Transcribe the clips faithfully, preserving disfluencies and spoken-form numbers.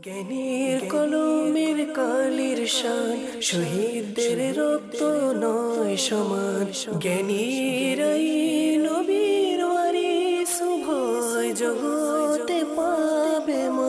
জ্ঞানীর কলমের কালির শান শহীদদের রক্ত নয় সমান। জ্ঞানীরাই নবীর ওয়ারিস উভয় জগতে পাবে মা।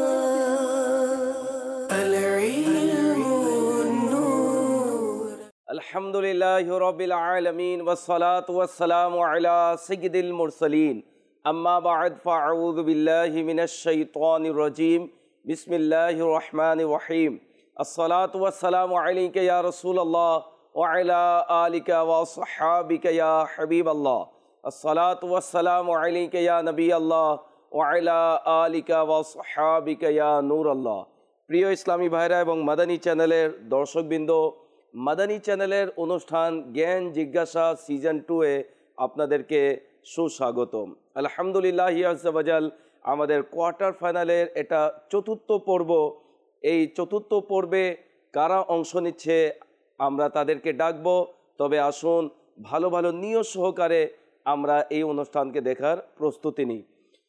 আলহামদুলিল্লাহি রাব্বিল আলামিন ওয়াসসালাতু ওয়াসসালামু আলা সাইয়্যিদিল মুরসালিন। আম্মা বা'দ ফাআউযু বিল্লাহি মিনাশ শাইতানির রাজীম। বিসমিল্লাহির রহমানির রহিম। আসসালাতু ওয়াসসালামু আলাইকা ইয়া রাসূলুল্লাহ ওয়া আলা আলিকা ওয়া আসহাবিকা ইয়া হাবিবাল্লাহ। আসসালাতু ওয়াসসালামু আলাইকা ইয়া নবিয়াল্লাহ ওয়া আলা আলিকা ওয়া আসহাবিকা ইয়া নূরাল্লাহ। প্রিয় ইসলামী ভাইরা এবং মাদানী চ্যানেলের দর্শকবৃন্দ, মাদানী চ্যানেলের অনুষ্ঠান জ্ঞান জিজ্ঞাসা সিজন টু এ আপনাদেরকে সুস্বাগতম। আলহামদুলিল্লাহি আযজা ওয়াজাল আমাদের কোয়ার্টার ফাইনালের এটা চতুর্থ পর্ব। এই চতুর্থ পর্বে কারা অংশ নিচ্ছে আমরা তাদেরকে ডাকবো। তবে আসুন ভালো ভালো নিয়ত সহকারে আমরা এই অনুষ্ঠানকে দেখার প্রস্তুতি নিই।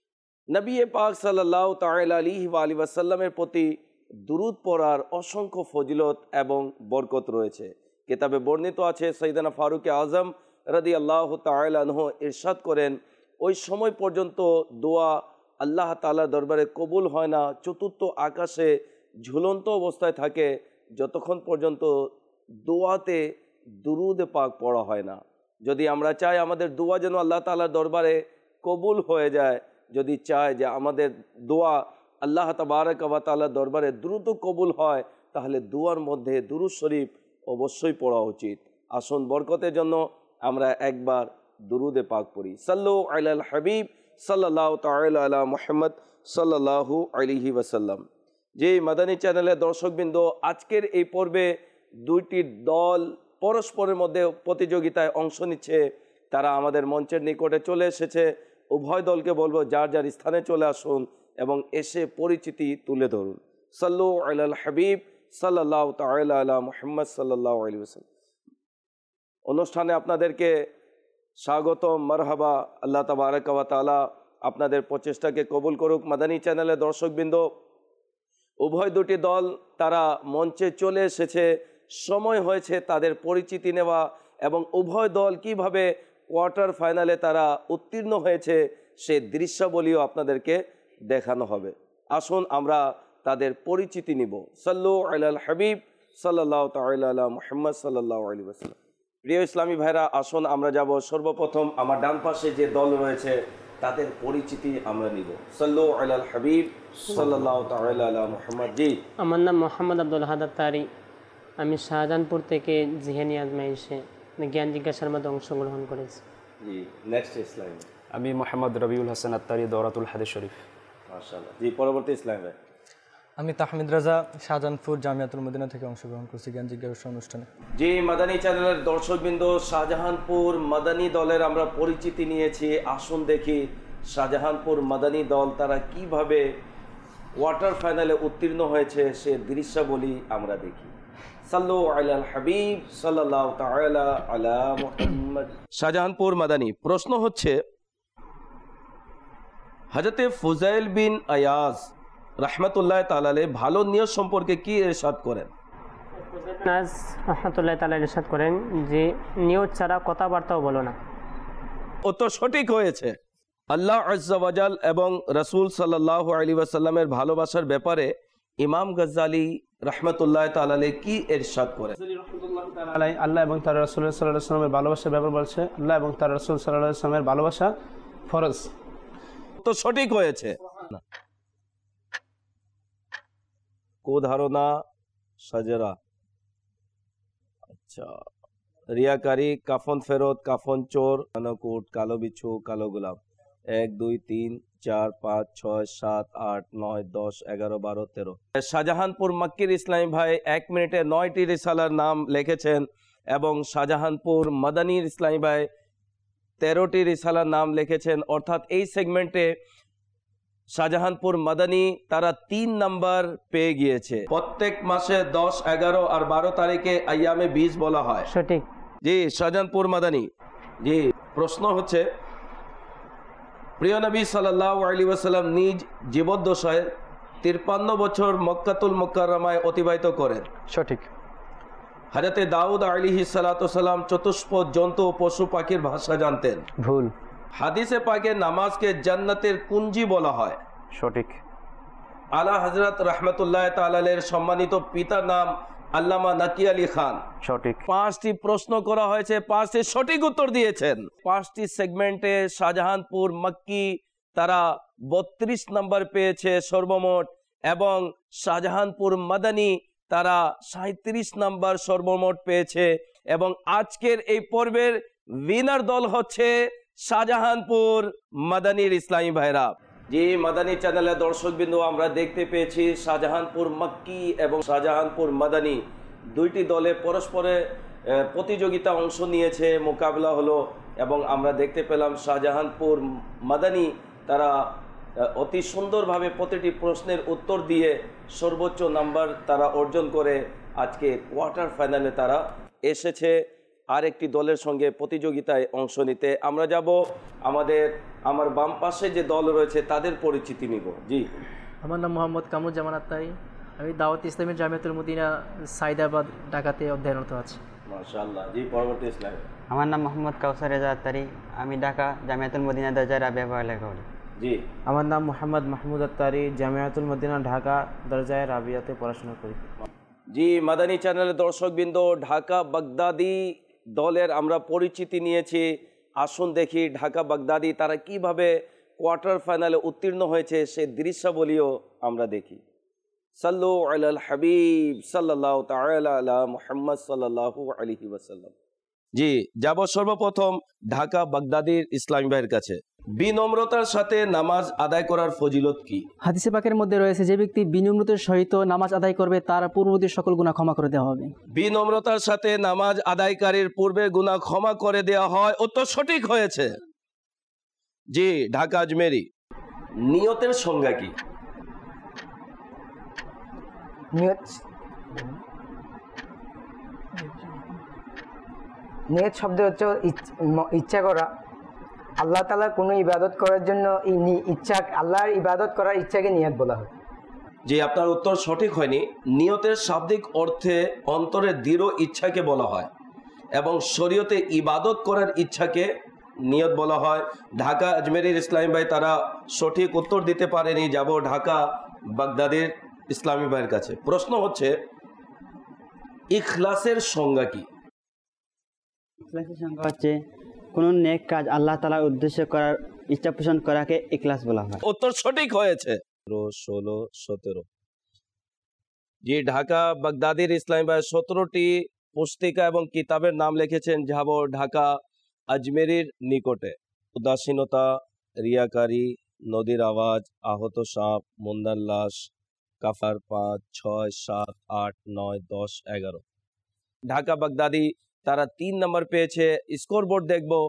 নবী পাক সাল্লাল্লাহু তাআলা আলাইহি ওয়া আলিহি ওয়াসাল্লামের প্রতি দুরূদ পড়ার অসংখ্য ফজিলত এবং বরকত রয়েছে। কিতাবে বর্ণিত আছে সাইয়েদনা ফারুক আজম রাদিয়াল্লাহু তাআলা আনহু ইরশাদ করেন, ওই সময় পর্যন্ত দোয়া আল্লাহ তাআলার দরবারে কবুল হয় না, চতুর্থ আকাশে ঝুলন্ত অবস্থায় থাকে যতক্ষণ পর্যন্ত দোয়াতে দুরূদ পাক পড়া হয় না। যদি আমরা চাই আমাদের দোয়া যেন আল্লাহ তাআলার দরবারে কবুল হয়ে যায়, যদি চাই যে আমাদের দোয়া আল্লাহ তাবারক ওয়া তাআলার দরবারে দ্রুত কবুল হয়, তাহলে দুয়ার মধ্যে দুরূদ শরীফ অবশ্যই পড়া উচিত। আসুন বরকতের জন্য আমরা একবার দুরূদে পাক পড়ি। সাল্লু আলাল হাবিব সাল্লাল্লাহু তাআলা আলা মুহাম্মদ সাল্লাল্লাহু আলাইহি ওয়াসাল্লাম। যে মাদানী চ্যানেলের দর্শকবৃন্দ, আজকের এই পর্বে দুইটি দল পরস্পরের মধ্যে প্রতিযোগিতায় অংশ নিচ্ছে। তারা আমাদের মঞ্চের নিকটে চলে এসেছে। উভয় দলকে বলবো যার যার স্থানে চলে আসুন এবং এসে পরিচিতি তুলে ধরুন। সাল্লু আলাল হাবিব সাল্লাল্লাহু তাআলা আলা মুহাম্মদ সাল্লাল্লাহু আলাইহি ওয়াসাল্লাম। অনুষ্ঠানে আপনাদেরকে স্বাগতম, মারহাবা। আল্লাহ তাবারক ওয়া তাআলা আপনাদের প্রচেষ্টাকে কবুল করুক। মাদানী চ্যানেলের দর্শকবৃন্দ, উভয় দুটি দল তারা মঞ্চে চলে এসেছে। সময় হয়েছে তাদের পরিচিতি নেওয়া এবং উভয় দল কিভাবে কোয়ার্টার ফাইনালে তারা উত্তীর্ণ হয়েছে সে দৃশ্যাবলীও আপনাদেরকে দেখানো হবে। আসুন আমরা তাদের পরিচিতি নিব। সাল্লু আলাল হাবিব সাল্লাল্লাহু তাআলা আলা মুহাম্মদ সাল্লাল্লাহু আলাইহি ওয়াসাল্লাম। প্রিয় ইসলামী ভাইরা, আসুন আমরা যাব সর্বপ্রথম আমার ডান পাশে যে দল রয়েছে তাদের পরিচিতি আমরা নিব। সাল্লু আলাল হাবিব সাল্লাল্লাহু তাআলা আলা মুহাম্মদ। জি, আমার নাম মোহাম্মদ আব্দুল হাদ আত্তারি। আমি শাহজাহানপুর থেকে জিহানি আজমাইশে জ্ঞান জিজ্ঞাসার মধ্যে অংশগ্রহণ করেছি। জি, নেক্সট ইসলাম। আমি মোহাম্মদ রবিউল হাসান আত্তারি, দৌরাতুল হাদিস শরীফ। মাশাআল্লাহ। জি, পরবর্তী ইসলাম ভাই। আমি তাহমিদ রাজা, শাহজাহানপুর জামিয়াতুল মদিনা থেকে অংশগ্রহণ করছি জ্ঞান জিজ্ঞাসা অনুষ্ঠানে। জি, মাদানী চ্যানেলের দর্শকবৃন্দ, শাহজাহানপুর মাদানী দলের আমরা পরিচিতি নিয়েছি। আসুন দেখি শাহজাহানপুর মাদানী দল তারা কিভাবে কোয়ার্টার ফাইনালে উত্তীর্ণ হয়েছে সে দৃশ্যাবলী আমরা দেখি। সাল্লু আলাল হাবিব সাল্লাল্লাহু তাআলা আলা মুহাম্মদ। শাহজাহানপুর মাদানী। প্রশ্ন হচ্ছে, হযরতে ফুজাইল বিন আয়াজ রাহমাতুল্লাহ তাআলা আলাইহি ভালো নিয়ত সম্পর্কে কি ইরশাদ করেন? নাজ রাহমাতুল্লাহ তাআলা ইরশাদ করেন যে নিয়ত ছাড়া কথাবার্তাও বলো না। উত্তর সঠিক হয়েছে। আল্লাহ আযজা ওয়াজাল এবং রাসূল সাল্লাল্লাহু আলাইহি ওয়াসাল্লামের ভালোবাসার ব্যাপারে ইমাম গজ্জালী রাহমাতুল্লাহ তাআলা আলাইহি কি ইরশাদ করেন? আল্লাহ এবং তার রাসূল সাল্লাল্লাহু আলাইহি ওয়াসাল্লামের ভালোবাসার ব্যাপারে বলছে, আল্লাহ এবং তার রাসূল সাল্লাল্লাহু আলাইহি ওয়াসাল্লামের ভালোবাসা ফরজ। তো সঠিক হয়েছে। কোধারণা সাজরা। আচ্ছা, রিয়াকারী, কাফন ফেরত, কাফন চোর, কানকুট, কালো বিচ্ছু, কালো গোলাম। এক দুই তিন চার পাঁচ ছয় সাত আট নয় দশ এগারো বারো তেরো। শাহজাহানপুর মক্কির ইসলামী ভাই এক মিনিটে নয়টি রিসালার নাম লিখেছেন এবং শাহজাহানপুর মাদানীর ইসলামী ভাই তেরোটি রিসালার নাম লিখেছেন। অর্থাৎ এই সেগমেন্টে শাহজাহানপুর মাদানী তারা তিন নাম্বার পেয়ে গিয়েছে। প্রত্যেক মাসে দশ এগারো আর বারো তারিখে আইয়ামে বীজ বলা হয়। সঠিক। জি, শাহজাহানপুর মাদানী। জি, প্রশ্ন হচ্ছে, প্রিয় নবী সাল্লাল্লাহু আলাইহি ওয়াসাল্লাম নিজ জীবদ্দশায় তিপ্পান্ন বছর মক্কাতুল মুকাররমায় অতিবাহিত করেন। সঠিক। হযরতে দাউদ আলাইহিস সালাতু সালাম চতুষ্পদ জন্তু ও পশু পাখির ভাষা জানতেন। ভুল। হাদিসে পাকে নামাজকে জান্নাতের কুঞ্জি বলা হয়। সঠিক। আলা হযরত রাহমাতুল্লাহ তাআলা এর সম্মানিত পিতার নাম আল্লামা নাকি আলী খান। সঠিক। পাঁচটি প্রশ্ন করা হয়েছে, পাঁচটি সঠিক উত্তর দিয়েছেন। পাঁচটি সেগমেন্টে শাহজাহানপুর মক্কি তারা বত্রিশ নম্বর পেয়েছে সর্বমোট, এবং শাহজাহানপুর মাদানী তারা সাঁত্রিশ নম্বর সর্বমোট পেয়েছে। এবং আজকের এই পর্বের উইনার দল হচ্ছে শাহজাহানপুর মাদানীর ইসলামী ভাইরা। যে মাদানী চ্যানেলের দর্শকবৃন্দ, আমরা দেখতে পেয়েছি শাহজাহানপুর মক্কি এবং শাহজাহানপুর মাদানী দুইটি দলে পরস্পরে প্রতিযোগিতা অংশ নিয়েছে, মোকাবিলা হলো, এবং আমরা দেখতে পেলাম শাহজাহানপুর মাদানী তারা অতি সুন্দরভাবে প্রতিটি প্রশ্নের উত্তর দিয়ে সর্বোচ্চ নাম্বার তারা অর্জন করে আজকে কোয়ার্টার ফাইনালে তারা এসেছে আরেকটি দলের সঙ্গে প্রতিযোগিতায় অংশ নিতে। আমরা যাব আমাদের আমার বাম পাশে যে দল রয়েছে তাদের পরিচিতি নিব। জি, আমার নাম মোহাম্মদ কামরুজ্জামান আত্তারি, আমি দাওয়াত ইসলামী জামিয়াতুল মদিনা সাইদাবাদ ঢাকাতে অধ্যয়নরত আছি। মাশাআল্লাহ। জি, পরবর্তী ইসলাম। আমার নাম মোহাম্মদ কাউসার রেজা আত্তারি, আমি ঢাকা জামিয়াতুল মদিনা দরজা রাবিয়া পড়ালেখা করি। জি, আমার নাম মোহাম্মদ মাহমুদ আত্তারি, জামিয়াতুল মদিনা ঢাকা দরজায় রাবিয়াতে পড়াশোনা করি। জি, মাদানী চ্যানেলের দর্শকবৃন্দ, ঢাকা বাগদাদি দলের আমরা পরিচিতি নিয়েছি। আসুন দেখি ঢাকা বাগদাদি তারা কিভাবে কোয়ার্টার ফাইনালে উত্তীর্ণ হয়েছে, সে দৃশ্যাবলীও আমরা দেখি। সাল্লু আলাল হাবিব সাল্লাল্লাহু তাআলা আলা মুহাম্মদ সাল্লাল্লাহু আলাইহি ওয়াসাল্লাম। জি, যাব সর্বপ্রথম ঢাকা বাগদাদির ইসলামী ভাইয়ের কাছে। বিনম্রতার সাথে নামাজ আদায় করার ফজিলত কি? হাদিসে পাকের মধ্যে রয়েছে, যে ব্যক্তি বিনম্রতার সহিত নামাজ আদায় করবে তার পূর্ববর্তী সকল গুনাহ ক্ষমা করে দেওয়া হবে। বিনম্রতার সাথে নামাজ আদায়কারীর পূর্বে গুনাহ ক্ষমা করে দেওয়া হয়। উত্তর সঠিক হয়েছে। জি, ঢাকা আজমেরি। নিয়তের সংজ্ঞা কি? নিয়ত নিয়ত শব্দ হচ্ছে ইচ্ছা করা। আল্লাহ তাআলা কোনো ইবাদত করার জন্য ইচ্ছা, আল্লাহর ইবাদত করার ইচ্ছাকে নিয়ত বলা হয়। যে আপনার উত্তর সঠিক হয়নি। নিয়তের শাব্দিক অর্থে অন্তরের দৃঢ় ইচ্ছাকে বলা হয়, এবং শরীয়তে ইবাদত করার ইচ্ছাকে নিয়ত বলা হয়। ঢাকা আজমেরির ইসলামী ভাই তারা সঠিক উত্তর দিতে পারেনি। যাব ঢাকা বাগদাদের ইসলামী ভাইয়ের কাছে। প্রশ্ন হচ্ছে, ইখলাসের সংজ্ঞা কি? ইখলাসের সংজ্ঞা হচ্ছে কোনো নেক কাজ আল্লাহ তাআলার উদ্দেশ্য করার ইচ্ছা পোষণ করাকে ইখলাস বলা হয়। উত্তর সঠিক হয়েছে। ষোলো সতেরো। জি, ঢাকা বাগদাদির ইসলামী ভাই সতেরোটি পুস্তিকা এবং কিতাবের নাম লিখেছেন। যাব ঢাকা আজমেরির নিকটে। উদাসীনতা, রিয়াকারী, নদীর আওয়াজ, আহত সাপ, মুন্দার লাশ, কাফার পাঁচ, ছয়, সাত, আট, নয়, দশ, এগারো। ঢাকা বাগদাদি তারা তিন নম্বর পেয়েছে। স্কোর বোর্ড দেখবো।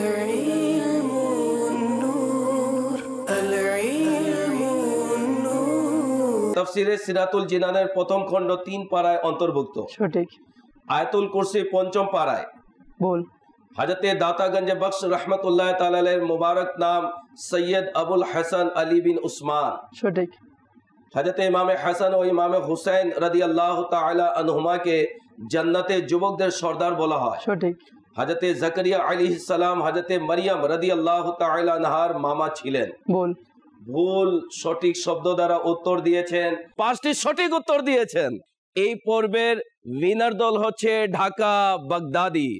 তাফসিরে সিরাতুল জিনানের প্রথম খণ্ড তিন পারায় অন্তর্ভুক্ত। সঠিক। আয়াতুল কুরসি পঞ্চম পারায়। বল। হযরতে দাতাগঞ্জ বখশ রহমতুল্লাহ তাআলা আলাইহির মুবারক নাম সৈয়দ আবুল হাসান আলী বিন উসমান। সঠিক। হযরতে ইমামে হাসান ও ইমামে হুসাইন রাদিয়াল্লাহু তাআলা আনহুমাকে জান্নাতে যুবকদের সর্দার বলা হয়। সঠিক। হযরতে জাকারিয়া আলাইহিস সালাম হযরতে মারিয়াম রাদিয়াল্লাহু তাআলা আনহার মামা ছিলেন। বল। ভুল সঠিক শব্দ দ্বারা উত্তর দিয়েছেন। পাঁচটি সঠিক উত্তর দিয়েছেন। এই পর্বের উইনার দল হচ্ছে ঢাকা বাগদাদি।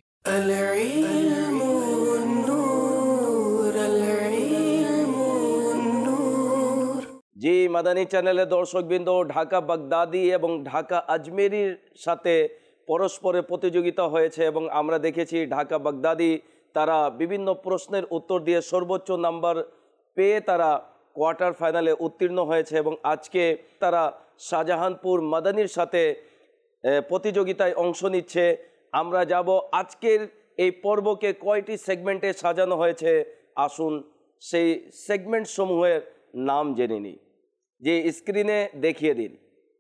জি, মাদানী চ্যানেলের দর্শকবৃন্দ, ঢাকা বাগদাদি এবং ঢাকা আজমেরির সাথে পরস্পরে প্রতিযোগিতা হয়েছে, এবং আমরা দেখেছি ঢাকা বাগদাদি তারা বিভিন্ন প্রশ্নের উত্তর দিয়ে সর্বোচ্চ নাম্বার পেয়ে তারা কোয়ার্টার ফাইনালে উত্তীর্ণ হয়েছে, এবং আজকে তারা শাহজাহানপুর মাদানীর সাথে প্রতিযোগিতায় অংশ নিচ্ছে। আমরা যাব আজকের এই পর্বকে কয়টি সেগমেন্টে সাজানো হয়েছে, আসুন সেই সেগমেন্ট সমূহের নাম জেনে নিই। যে স্ক্রিনে দেখিয়ে দিন।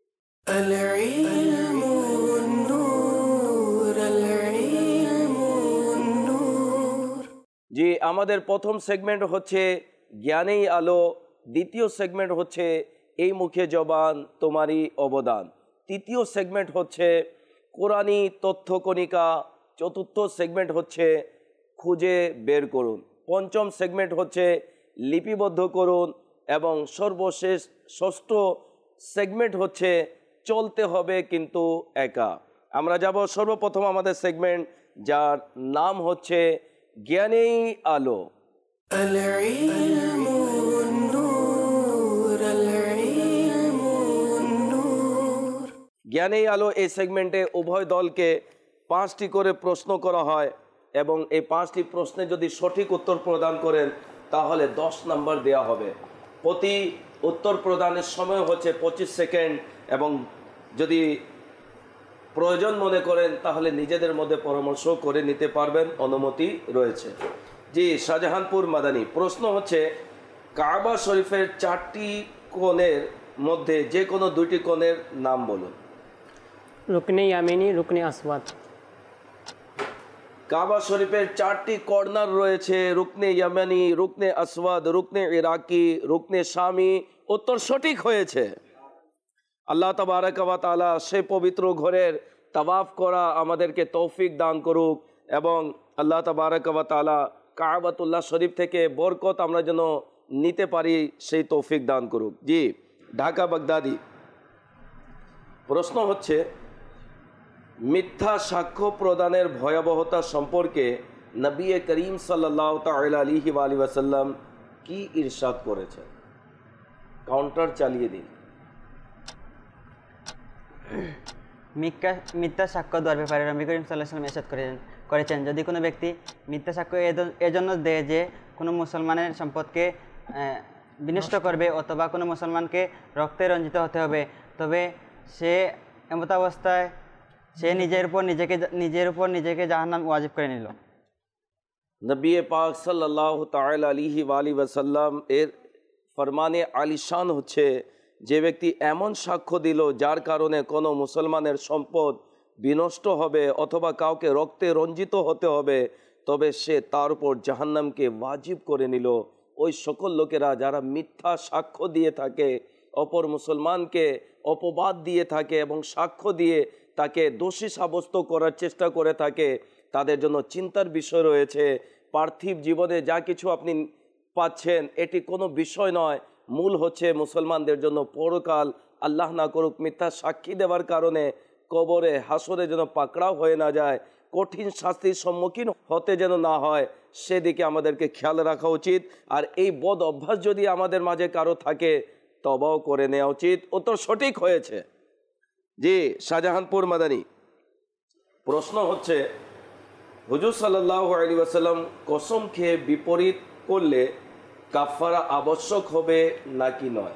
জি, আমাদের প্রথম সেগমেন্ট হচ্ছে জ্ঞানেই আলো, দ্বিতীয় সেগমেন্ট হচ্ছে এই মুখে জবান তোমারই অবদান। তৃতীয় সেগমেন্ট হচ্ছে কোরআনী তথ্যকণিকা। চতুর্থ সেগমেন্ট হচ্ছে খুঁজে বের করুন। পঞ্চম সেগমেন্ট হচ্ছে লিপিবদ্ধ করুন এবং সর্বশেষ ষষ্ঠ সেগমেন্ট হচ্ছে চলতে হবে কিন্তু একা। আমরা যাব সর্বপ্রথম আমাদের সেগমেন্ট যার নাম হচ্ছে জ্ঞানেই আলো। জ্ঞানেই আলো এই সেগমেন্টে উভয় দলকে পাঁচটি করে প্রশ্ন করা হয় এবং এই পাঁচটি প্রশ্নে যদি সঠিক উত্তর প্রদান করেন তাহলে দশ নাম্বার দেওয়া হবে। প্রতি উত্তর প্রদানের সময় হচ্ছে পঁচিশ সেকেন্ড এবং যদি প্রয়োজন মনে করেন তাহলে নিজেদের মধ্যে পরামর্শ করে নিতে পারবেন, অনুমতি রয়েছে। জি শাহজাহানপুর মাদানী, প্রশ্ন হচ্ছে কাবা শরীফের চারটি কোণের মধ্যে যে কোনো দুইটি কোণের নাম বলুন। রুকনে ইয়ামিনী, রুকনে আসওয়াদ। কাবা শরীফের চারটি কর্নার রয়েছে, রুকনে ইয়ামানি, রুকনে আসওয়াদ, রুকনে ইরাকি, রুকনে শামি। উত্তর সঠিক হয়েছে। আল্লাহ তাবারক ওয়া তাআলা সেই পবিত্র ঘরের তাওয়াফ করা আমাদেরকে তৌফিক দান করুক এবং আল্লাহ তাবারক ওয়া তাআলা কাবাতুল্লাহ শরীফ থেকে বরকত আমরা যেন নিতে পারি সেই তৌফিক দান করুক। জি ঢাকা বাগদাদি, প্রশ্ন হচ্ছে মিথ্যা সাক্ষ্য প্রদানের ভয়াবহতা সম্পর্কে নবী করিম সাল্লাল্লাহু তাআলা আলাইহি ওয়া আলিহি ওয়াসাল্লাম কি ইরশাদ করেছেন? কাউন্টার চালিয়ে দিন। মিথ্যা মিথ্যা সাক্ষ্য দেওয়ার ব্যাপারে নবী করিম সাল্লাল্লাহু আলাইহি ওয়াসাল্লাম ইরশাদ করেছেন করেছেন যদি কোনো ব্যক্তি মিথ্যা সাক্ষ্য এজন্য দেয় যে কোনো মুসলমানের সম্পদকে বিনষ্ট করবে অথবা কোনো মুসলমানকে রক্তে রঞ্জিত হতে হবে, তবে সে এমত অবস্থায় সে নিজের উপর নিজেকে নিজের উপর নিজেকে জাহান্নাম ওয়াজিব করে নিল। নবী পাক সাল্লাল্লাহু তাআলা আলাইহি ওয়া আলিহি ওয়াসাল্লাম এর ফরমানে আলিশান হচ্ছে যে ব্যক্তি এমন সাক্ষ্য দিল যার কারণে কোনো মুসলমানের সম্পদ বিনষ্ট হবে অথবা কাউকে রক্তে রঞ্জিত হতে হবে, তবে সে তার উপর জাহান্নামকে ওয়াজিব করে নিল। ওই সকল লোকেরা যারা মিথ্যা সাক্ষ্য দিয়ে থাকে, অপর মুসলমানকে অপবাদ দিয়ে থাকে এবং সাক্ষ্য দিয়ে তাকে দোষী সাব্যস্ত করার চেষ্টা করে থাকে, তাদের জন্য চিন্তার বিষয় রয়েছে। পার্থিব জীবনে যা কিছু আপনি পাচ্ছেন এটি কোনো বিষয় নয়, মূল হচ্ছে মুসলমানদের জন্য পরকাল আল্লাহ না করুক মিথ্যা সাক্ষী দেওয়ার কারণে কবরে হাসরে যেন পাকড়াও হয়ে না যায়, কঠিন শাস্তির সম্মুখীন হতে যেন না হয়, সেদিকে আমাদেরকে খেয়াল রাখা উচিত। আর এই বদ অভ্যাস যদি আমাদের মাঝে কারো থাকে তবাও করে নেওয়া উচিত। উত্তর সঠিক হয়েছে। জি শাহজাহানপুর মাদানী, প্রশ্ন হচ্ছে হুজুর সাল্লাল্লাহু আলাইহি ওয়াসাল্লাম কসম খেয়ে বিপরীত করলে কাফারা আবশ্যক হবে নাকি নয়?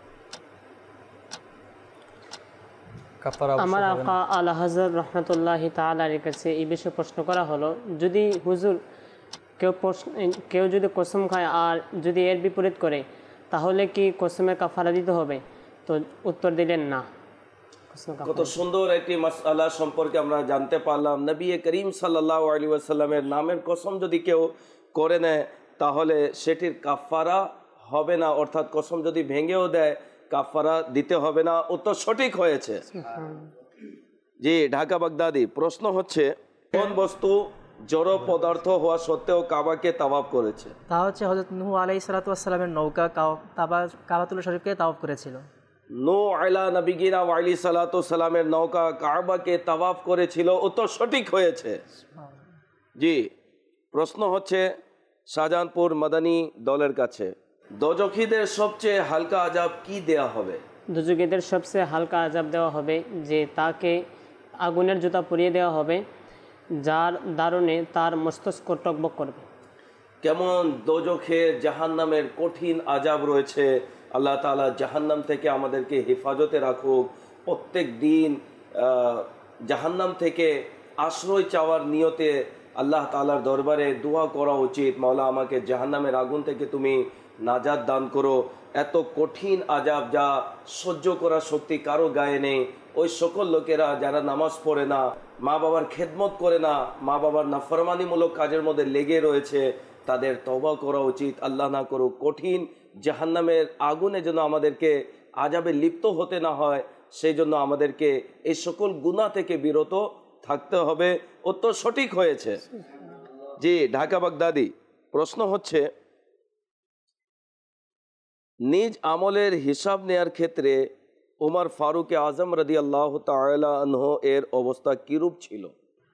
আমার আকা আলা হযরত রাহমাতুল্লাহি তাআলা আলাইহির কাছে এই বিষয়ে প্রশ্ন করা হলো, যদি হুজুর কেউ কেউ যদি কসম খায় আর যদি এর বিপরীত করে তাহলে কি কসমের কাফারা দিতে হবে? তো উত্তর দিলেন না। কত সুন্দর একটি মাসআলা সম্পর্কে আমরা জানতে পারলাম। নবী করিম সাল্লাল্লাহু আলাইহি ওয়াসাল্লামের নামের কসম যদি কেউ করে নেয় তাহলে সেটির কাফারা হবে না, অর্থাৎ কসম যদি ভেঙেও দেয় কাফারা দিতে হবে না। উত্তর সঠিক হয়েছে। জি ঢাকা বাগদাদি, প্রশ্ন হচ্ছে কোন বস্তু জড় পদার্থ হওয়া সত্ত্বেও কাবাকে তাওয়াফ করেছে? তা হচ্ছে হযরত নূহ আলাইহিস সালাতু ওয়াস সালামের নৌকা কাবা কাবাতুল্লাহ শরীফকে তাওয়াফ করেছিল। নূহ আলা নবিয়িনা ওয়া আলাইহিস সালাতু ওয়াস সালামের নৌকা কাবাকে তাওয়াফ করেছিল। উত্তর সঠিক হয়েছে। জি প্রশ্ন হচ্ছে শাহজাহানপুর মাদানী দলের কাছে, দোজখীদের সবচেয়ে হালকা আযাব কি দেয়া হবে? দোজখীদের সবচেয়ে হালকা আযাব দেওয়া হবে যে তাকে আগুনের জুতা পরিয়ে দেওয়া হবে যার দারুণে তার মস্তিষ্ক টকবক করবে। কেমন দোজখে জাহান্নামের কঠিন আযাব রয়েছে। আল্লাহ তাআলা জাহান্নাম থেকে আমাদেরকে হেফাজতে রাখুক। প্রত্যেক দিন জাহান্নাম থেকে আশ্রয় চাওয়ার নিয়তে আল্লাহ তাআলার দরবারে দোয়া করা উচিত। মাওলা আমাকে জাহান্নামের আগুন থেকে তুমি নাজাত দান করো। এত কঠিন আযাব যা সহ্য করার শক্তি কারো গায়ে নেই। ওই সকল লোকেরা যারা নামাজ পড়ে না, মা বাবার খেদমত করে না, মা বাবার নাফরমানিমূলক কাজের মধ্যে লেগে রয়েছে, তাদের তওবা করা উচিত। আল্লাহ না করুক কঠিন জাহান্নামের আগুনে যেন আমাদেরকে আযাবে লিপ্ত হতে না হয়, সেই জন্য আমাদেরকে এই সকল গুনাহ থেকে বিরত থাকতে হবে। উত্তর সঠিক হয়েছে। জি, ঢাকা বাগদাদি প্রশ্ন হচ্ছে, নিজ আমলের হিসাব নেয়ার ক্ষেত্রে উমর ফারুক আজম রাদিয়াল্লাহু তাআলা আনহু এর অবস্থা কিরূপ ছিল?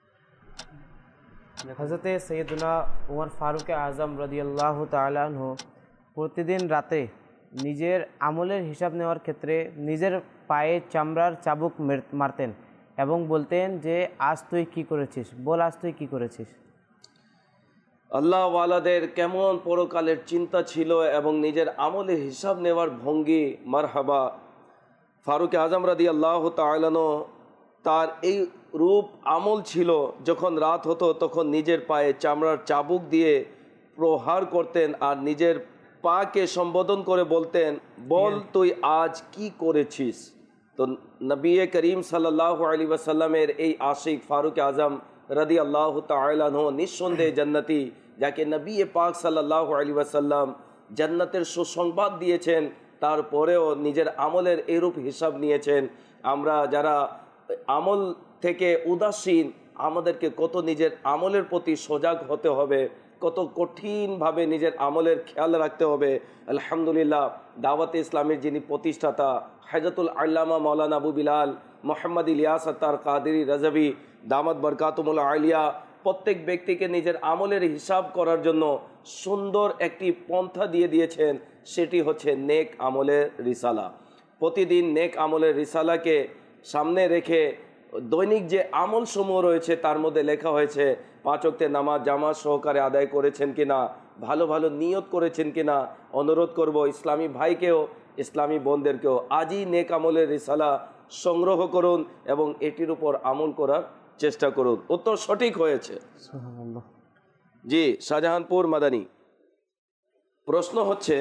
হযরতে সৈয়দুনা উমর ফারুক আজম রাদিয়াল্লাহু তাআলা আনহু প্রতিদিন রাতে নিজের আমলের হিসাব নেওয়ার ক্ষেত্রে নিজের পায়ে চামড়ার চাবুক মারতেন এবং বলতেন যে আজ তুই কি করেছিস, বল আজ তুই কি করেছিস। আল্লাহ ওয়ালাদের কেমন পরকালের চিন্তা ছিল এবং নিজের আমলের হিসাব নেওয়ার ভঙ্গি, মারহাবা। ফারুক আজম রাদিয়াল্লাহু তাআলা আনহু তার এই রূপ আমল ছিল, যখন রাত হতো তখন নিজের পায়ে চামড়ার চাবুক দিয়ে প্রহার করতেন আর নিজের পাকে সম্বোধন করে বলতেন, বল তুই আজ কি করেছিস। তো নবী করিম সাল্লাল্লাহু আলাইহি ওয়াসাল্লামের এই আশিক ফারুক আজম রাদিয়াল্লাহু তাআলা আনহু নিঃসন্দেহে জান্নাতি, যাকে নবী পাক সাল্লাল্লাহু আলাইহি ওয়াসাল্লাম জান্নাতের সুসংবাদ দিয়েছেন, তারপরেও নিজের আমলের এরূপ হিসাব নিয়েছেন। আমরা যারা আমল থেকে উদাসীন, আমাদেরকে কত নিজের আমলের প্রতি সজাগ হতে হবে, কত কঠিনভাবে নিজের আমলের খেয়াল রাখতে হবে। আলহামদুলিল্লাহ, দাওয়াতে ইসলামের যিনি প্রতিষ্ঠাতা হাজরতুল আল্লামা মাওলানা আবু বিলাল মোহাম্মদ ইলিয়াস আত্তার কাদেরী রাজাভি দামাত বরকাতুমুল আলিয়া প্রত্যেক ব্যক্তিকে নিজের আমলের হিসাব করার জন্য সুন্দর একটি পন্থা দিয়ে দিয়েছেন, সেটি হচ্ছে নেক আমলের রিসালা। প্রতিদিন নেক আমলের রিসালাকে সামনে রেখে দৈনিক যে আমল সমূহ রয়েছে তার মধ্যে লেখা হয়েছে পাঁচ ওয়াক্তের নামাজ জামাত সহকারে আদায় করেছেন কিনা, ভালো ভালো নিয়ত করেছেন কিনা। অনুরোধ করব ইসলামী ভাইকেও ইসলামী বোনদেরকেও আজই নেক আমলের রিসালা সংগ্রহ করুন এবং এটির উপর আমল করার চেষ্টা করুন। উত্তর সঠিক হয়েছে। জি, শাহজাহানপুর মাদানী প্রশ্ন হচ্ছে,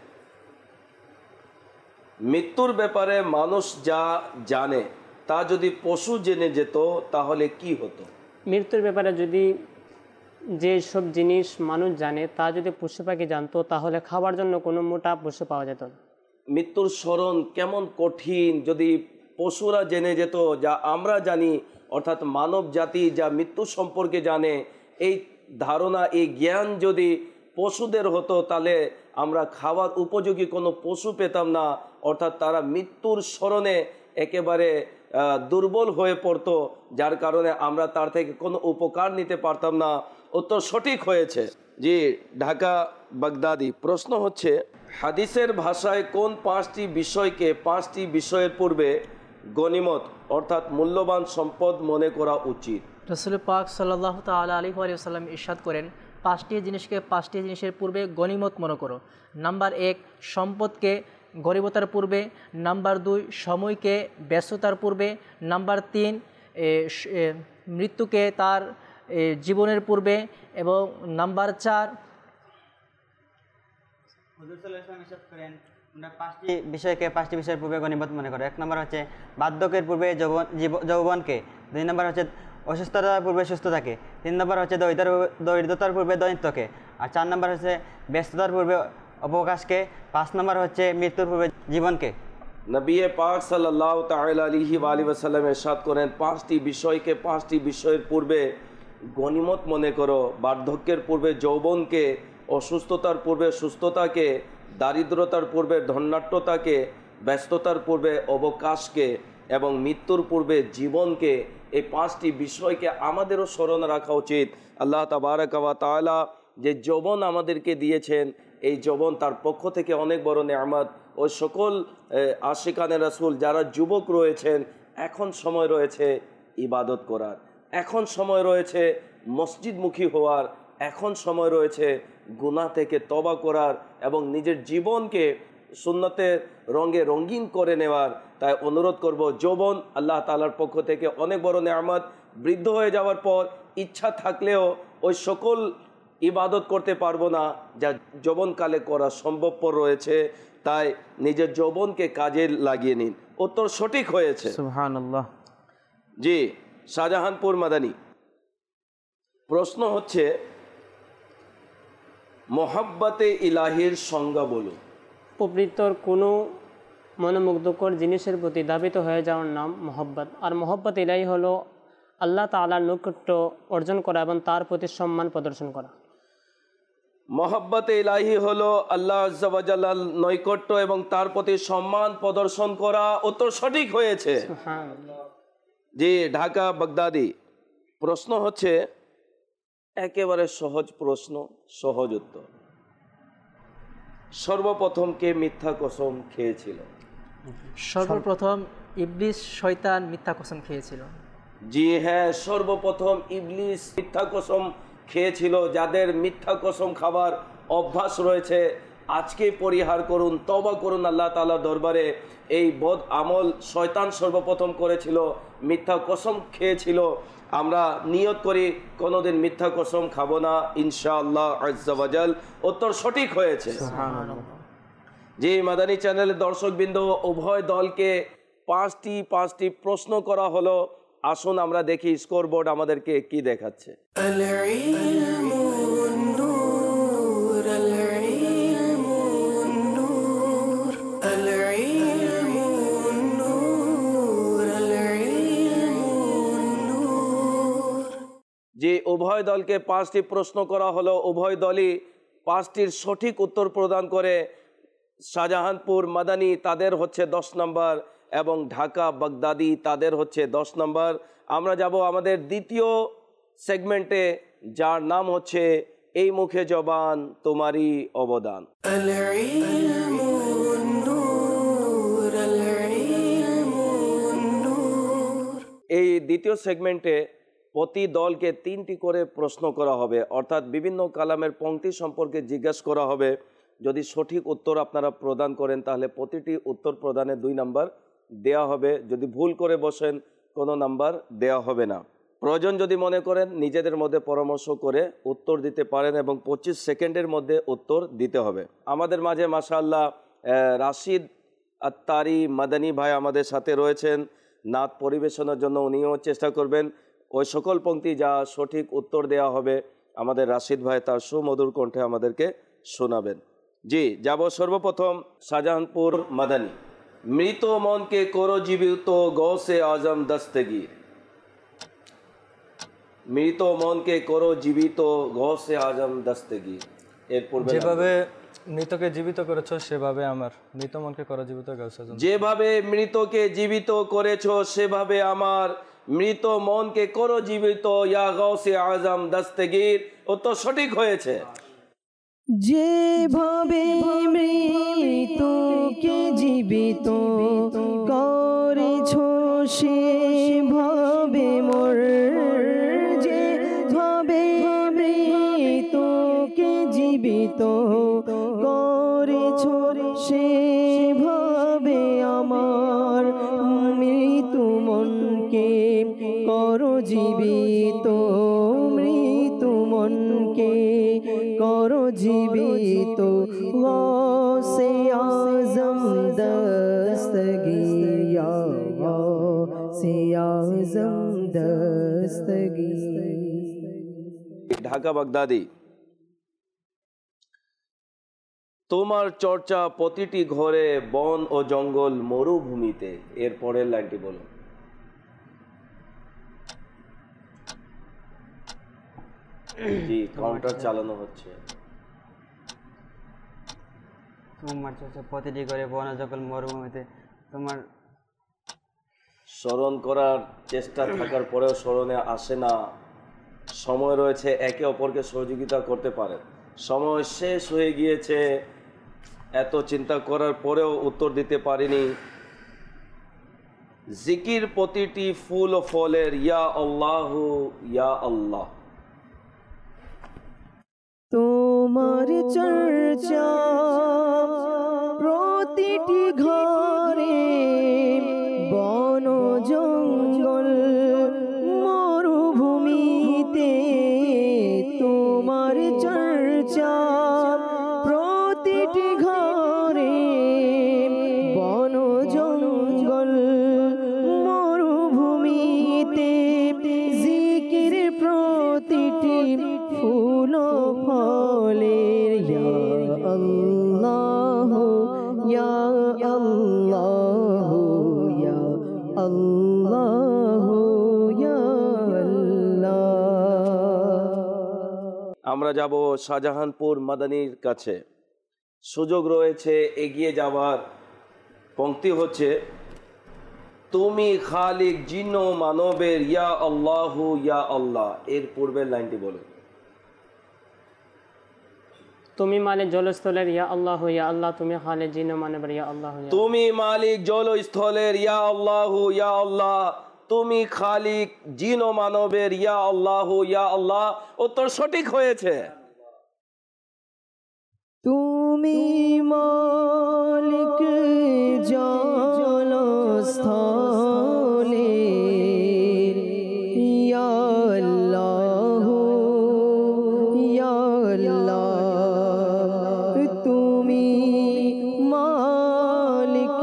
মৃত্যুর ব্যাপারে মানুষ যা জানে তা যদি পশু জেনে যেত তাহলে কি হতো? মৃত্যুর ব্যাপারে যদি যে সব জিনিস মানুষ জানে তা যদি পশু পাখি জানতো তাহলে খাবার জন্য কোনো মোটা পশু পাওয়া যেত না। মৃত্যুর স্মরণ কেমন কঠিন যদি পশুরা জেনে যেত যা আমরা জানি, অর্থাৎ মানব জাতি যা মৃত্যু সম্পর্কে জানে, এই ধারণা এই জ্ঞান যদি পশুদের হতো তাহলে আমরা খাওয়ার উপযোগী কোনো পশু পেতাম না, অর্থাৎ তারা মৃত্যুর স্মরণে একেবারে দুর্বল হয়ে পড়তো, যার কারণে আমরা তার থেকে কোনো উপকার নিতে পারতাম না। উত্তর সঠিক হয়েছে। জি, ঢাকা বাগদাদি প্রশ্ন হচ্ছে, হাদিসের ভাষায় কোন পাঁচটি বিষয়কে পাঁচটি বিষয়ের পূর্বে গনিমত অর্থাৎ মূল্যবান সম্পদ মনে করা উচিত? রাসূল পাক সাল্লাল্লাহু তাআলা আলাইহি ওয়া সাল্লাম ইরশাদ করেন, পাঁচটি জিনিসকে পাঁচটি জিনিসের পূর্বে গনিমত মনে করো। নাম্বার এক, সম্পদকে গরিবতার পূর্বে। নাম্বার দুই, সময়কে ব্যস্ততার পূর্বে। নাম্বার তিন, মৃত্যুকে তার জীবনের পূর্বে। এবং নাম্বার চার, হুজুর সাল্লাল্লাহু আলাইহি ওয়াসাল্লাম ইরশাদ করেন আমরা পাঁচটি বিষয়কে পাঁচটি বিষয়ের পূর্বে গনিমত মনে করো। এক নম্বর হচ্ছে বার্ধক্যের পূর্বে যৌবন যৌবনকে। দুই নম্বর হচ্ছে অসুস্থতার পূর্বে সুস্থতাকে। তিন নম্বর হচ্ছে দরিদ্রতার পূর্বে দরিদ্রকে। আর চার নম্বর হচ্ছে ব্যস্ততার পূর্বে অবকাশকে। পাঁচ নম্বর হচ্ছে মৃত্যুর পূর্বে জীবনকে। নবী পাক সাল্লাল্লাহু তাআলা আলাইহি ওয়া সাল্লাম ইরশাদ করেন, পাঁচটি বিষয়কে পাঁচটি বিষয়ের পূর্বে গনিমত মনে করো। বার্ধক্যের পূর্বে যৌবনকে, অসুস্থতার পূর্বে সুস্থতাকে, দারিদ্রতার পূর্বে ধন্যাট্যতাকে, ব্যস্ততার পূর্বে অবকাশকে এবং মৃত্যুর পূর্বে জীবনকে। এই পাঁচটি বিষয়কে আমাদেরও স্মরণ রাখা উচিত। আল্লাহ তাবারক ওয়া তাআলা যে যৌবন আমাদেরকে দিয়েছেন, এই যৌবন তার পক্ষ থেকে অনেক বড় নেয়ামত। ওই সকল আশিকানে রাসূল যারা যুবক রয়েছেন, এখন সময় রয়েছে ইবাদত করার, এখন সময় রয়েছে মসজিদমুখী হওয়ার, এখন সময় রয়েছে গুনাহ থেকে তওবা করার এবং নিজের জীবনকে সুন্নতের রঙে রঙিন করে নেওয়ার। তাই অনুরোধ করব, যৌবন আল্লাহ তাআলার পক্ষ থেকে অনেক বড় নেয়ামত। বৃদ্ধ হয়ে যাওয়ার পর ইচ্ছা থাকলেও ওই সকল ইবাদত করতে পারবো না যা যৌবনকালে করা সম্ভবপর রয়েছে। তাই নিজের যৌবনকে কাজে লাগিয়ে নিন। উত্তর সঠিক হয়েছে। সুবহানাল্লাহ। জি, শাহজাহানপুর মাদানী প্রশ্ন হচ্ছে, মোহাব্বতে ইলাহির সংজ্ঞা বলুন। পবিত্র কোনো মনোমুগ্ধকর জিনিসের প্রতি ধাবিত হয়ে যাওয়ার নাম মহব্বত। আর মহব্বত ইলাহি হলো আল্লাহ তাআলার নৈকট্য অর্জন করা এবং তার প্রতি সম্মান প্রদর্শন করা। মহব্বত ইলাহি হলো আল্লাহ আজ্জা ওয়া জাল্লার নৈকট্য এবং তার প্রতি সম্মান প্রদর্শন করা। উত্তর সঠিক হয়েছে। জি, ঢাকা বাগদাদি। প্রশ্ন হচ্ছে একেবারে সহজ প্রশ্ন, সহজ উত্তর। সর্বপ্রথম কে মিথ্যা কসম খেয়েছিল? সর্বপ্রথম ইবলিস শয়তান মিথ্যা কসম খেয়েছিল। জি হ্যাঁ, সর্বপ্রথম ইবলিস মিথ্যা কসম খেয়েছিল। যাদের মিথ্যা কসম খাবার অভ্যাস রয়েছে আজকে পরিহার করুন, তওবা করুন আল্লাহ তাআলার দরবারে। এই বদ আমল শয়তান সর্বপ্রথম করেছিল, মিথ্যা কসম খেয়েছিল। আমরা নিয়ত করি কোনোদিন মিথ্যা কসম খাবো না ইনশাআল্লাহ আজ্জা ওয়া জাল। উত্তর সঠিক হয়েছে। জি, মাদানী চ্যানেলের দর্শকবৃন্দ, উভয় দলকে পাঁচটি পাঁচটি প্রশ্ন করা হলো। আসুন আমরা দেখি স্কোর বোর্ড আমাদেরকে কি দেখাচ্ছে। যে উভয় দলকে পাঁচটি প্রশ্ন করা হলো, উভয় দলই পাঁচটির সঠিক উত্তর প্রদান করে। শাহজাহানপুর মাদানী তাদের হচ্ছে দশ নম্বর এবং ঢাকা বাগদাদি তাদের হচ্ছে দশ নম্বর। আমরা যাব আমাদের দ্বিতীয় সেগমেন্টে, যার নাম হচ্ছে এই মুখে জবান তোমারই অবদান। এই দ্বিতীয় সেগমেন্টে প্রতি দলকে তিনটি করে প্রশ্ন করা হবে, অর্থাৎ বিভিন্ন কালামের পংক্তি সম্পর্কে জিজ্ঞাসা করা হবে। যদি সঠিক উত্তর আপনারা প্রদান করেন তাহলে প্রতিটি উত্তর প্রদানে দুই নাম্বার দেয়া হবে। যদি ভুল করে বসেন কোনো নাম্বার দেয়া হবে না। প্রয়োজন যদি মনে করেন নিজেদের মধ্যে পরামর্শ করে উত্তর দিতে পারেন এবং পঁচিশ সেকেন্ডের মধ্যে উত্তর দিতে হবে। আমাদের মাঝে মাশাআল্লাহ রাশিদ আত্তারি মাদানী ভাই আমাদের সাথে রয়েছেন। নাত পরিবেশনের জন্য উনিও চেষ্টা করবেন। ওই সকল পংক্তি যা সঠিক উত্তর দেওয়া হবে আমাদের রাশিদ ভাই তার সুমধুর কণ্ঠে আমাদেরকে শোনাবেন। জি, যাব সর্বপ্রথম শাহজাহানপুর মাদানী। মৃত মনকে করো জীবিত গৌসে আজম দস্তগীর। মৃত মনকে করো জীবিত গৌসে আজম দস্তগীর। এর পূর্বে যেভাবে মৃতকে জীবিত করেছো সেভাবে আমার মৃত মনকে করো জীবিত গৌসে আজম। যেভাবে মৃতকে জীবিত করেছো সেভাবে আমার মৃত মনকে করো জীবিত ইয়া গৌসে আজম দস্তগীর। উত্তর সঠিক হয়েছে। যেভাবে মৃতকে জীবিত করেছো সেভাবে মোর, যেভাবে মৃতকে জীবিত করেছো সেভাবে আমার মৃত্যু মনকে করো জীবিত, মৃত্যু মনকে করো জীবিত গৌসে আজম দস্তগীর, ইয়া গৌসে আজম দস্তগীর। ঢাকা বাগদাদি। তোমার চর্চা প্রতিটি ঘরে, বন ও জঙ্গল মরুভূমিতে। এর পরের লাইনটি বলুন। জি, কাউন্টার চালানো হচ্ছে। তোমার চর্চা প্রতিটি ঘরে, বন ও জঙ্গল মরুভূমিতে। তোমার স্মরণ করার চেষ্টা থাকার পরেও স্মরণে আসে না। সময় রয়েছে, একে অপরকে সহযোগিতা করতে পারেন। সময় শেষ হয়ে গিয়েছে, এত চিন্তা করার পরেও উত্তর দিতে পারিনি। জিকির প্রতিটি ফুল ও ফলের, ইয়া আল্লাহ ইয়া আল্লাহ। তোমার চর্চা প্রতিটি ঘরে, বন জঙ্গল মরুভূমিতে। তোমার চর্চা প্রতিটি ঘরে, বন জঙ্গল মরুভূমিতে। জিকির প্রতিটি ফুল ফলের, ইয়া আল্লাহ ইয়া আল্লাহ আল্লাহ ইয়া আল্লাহ। আমরা যাব শাহজাহানপুর মাদানির কাছে। সুযোগ রয়েছে এগিয়ে যাওয়ার। পংক্তি হচ্ছে, তুমি খালিক জিন ও মানবের, ইয়া আল্লাহু ইয়া আল্লাহ। এর পূর্বের লাইনটি বলো। তুমি মালিক জলস্থলের, ইয়া আল্লাহ ইয়া আল্লাহ। তুমি খালিক জিন ও মানবের, ইয়া আল্লাহ ইয়া। তুমি মালিক জলস্থলের, ইয়া আল্লাহু ইয়া আল্লাহ। তুমি খালিক জিন ও মানবের, ইয়া আল্লাহু ইয়া আল্লাহ। উত্তর সঠিক হয়েছে। তুমি মালিক জলস্থলের, ইয়া আল্লাহ ইয়া আল্লাহ। তুমি মালিক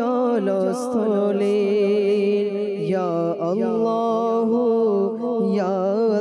জলস্থলের, ইয়া আল্লাহ ইয়া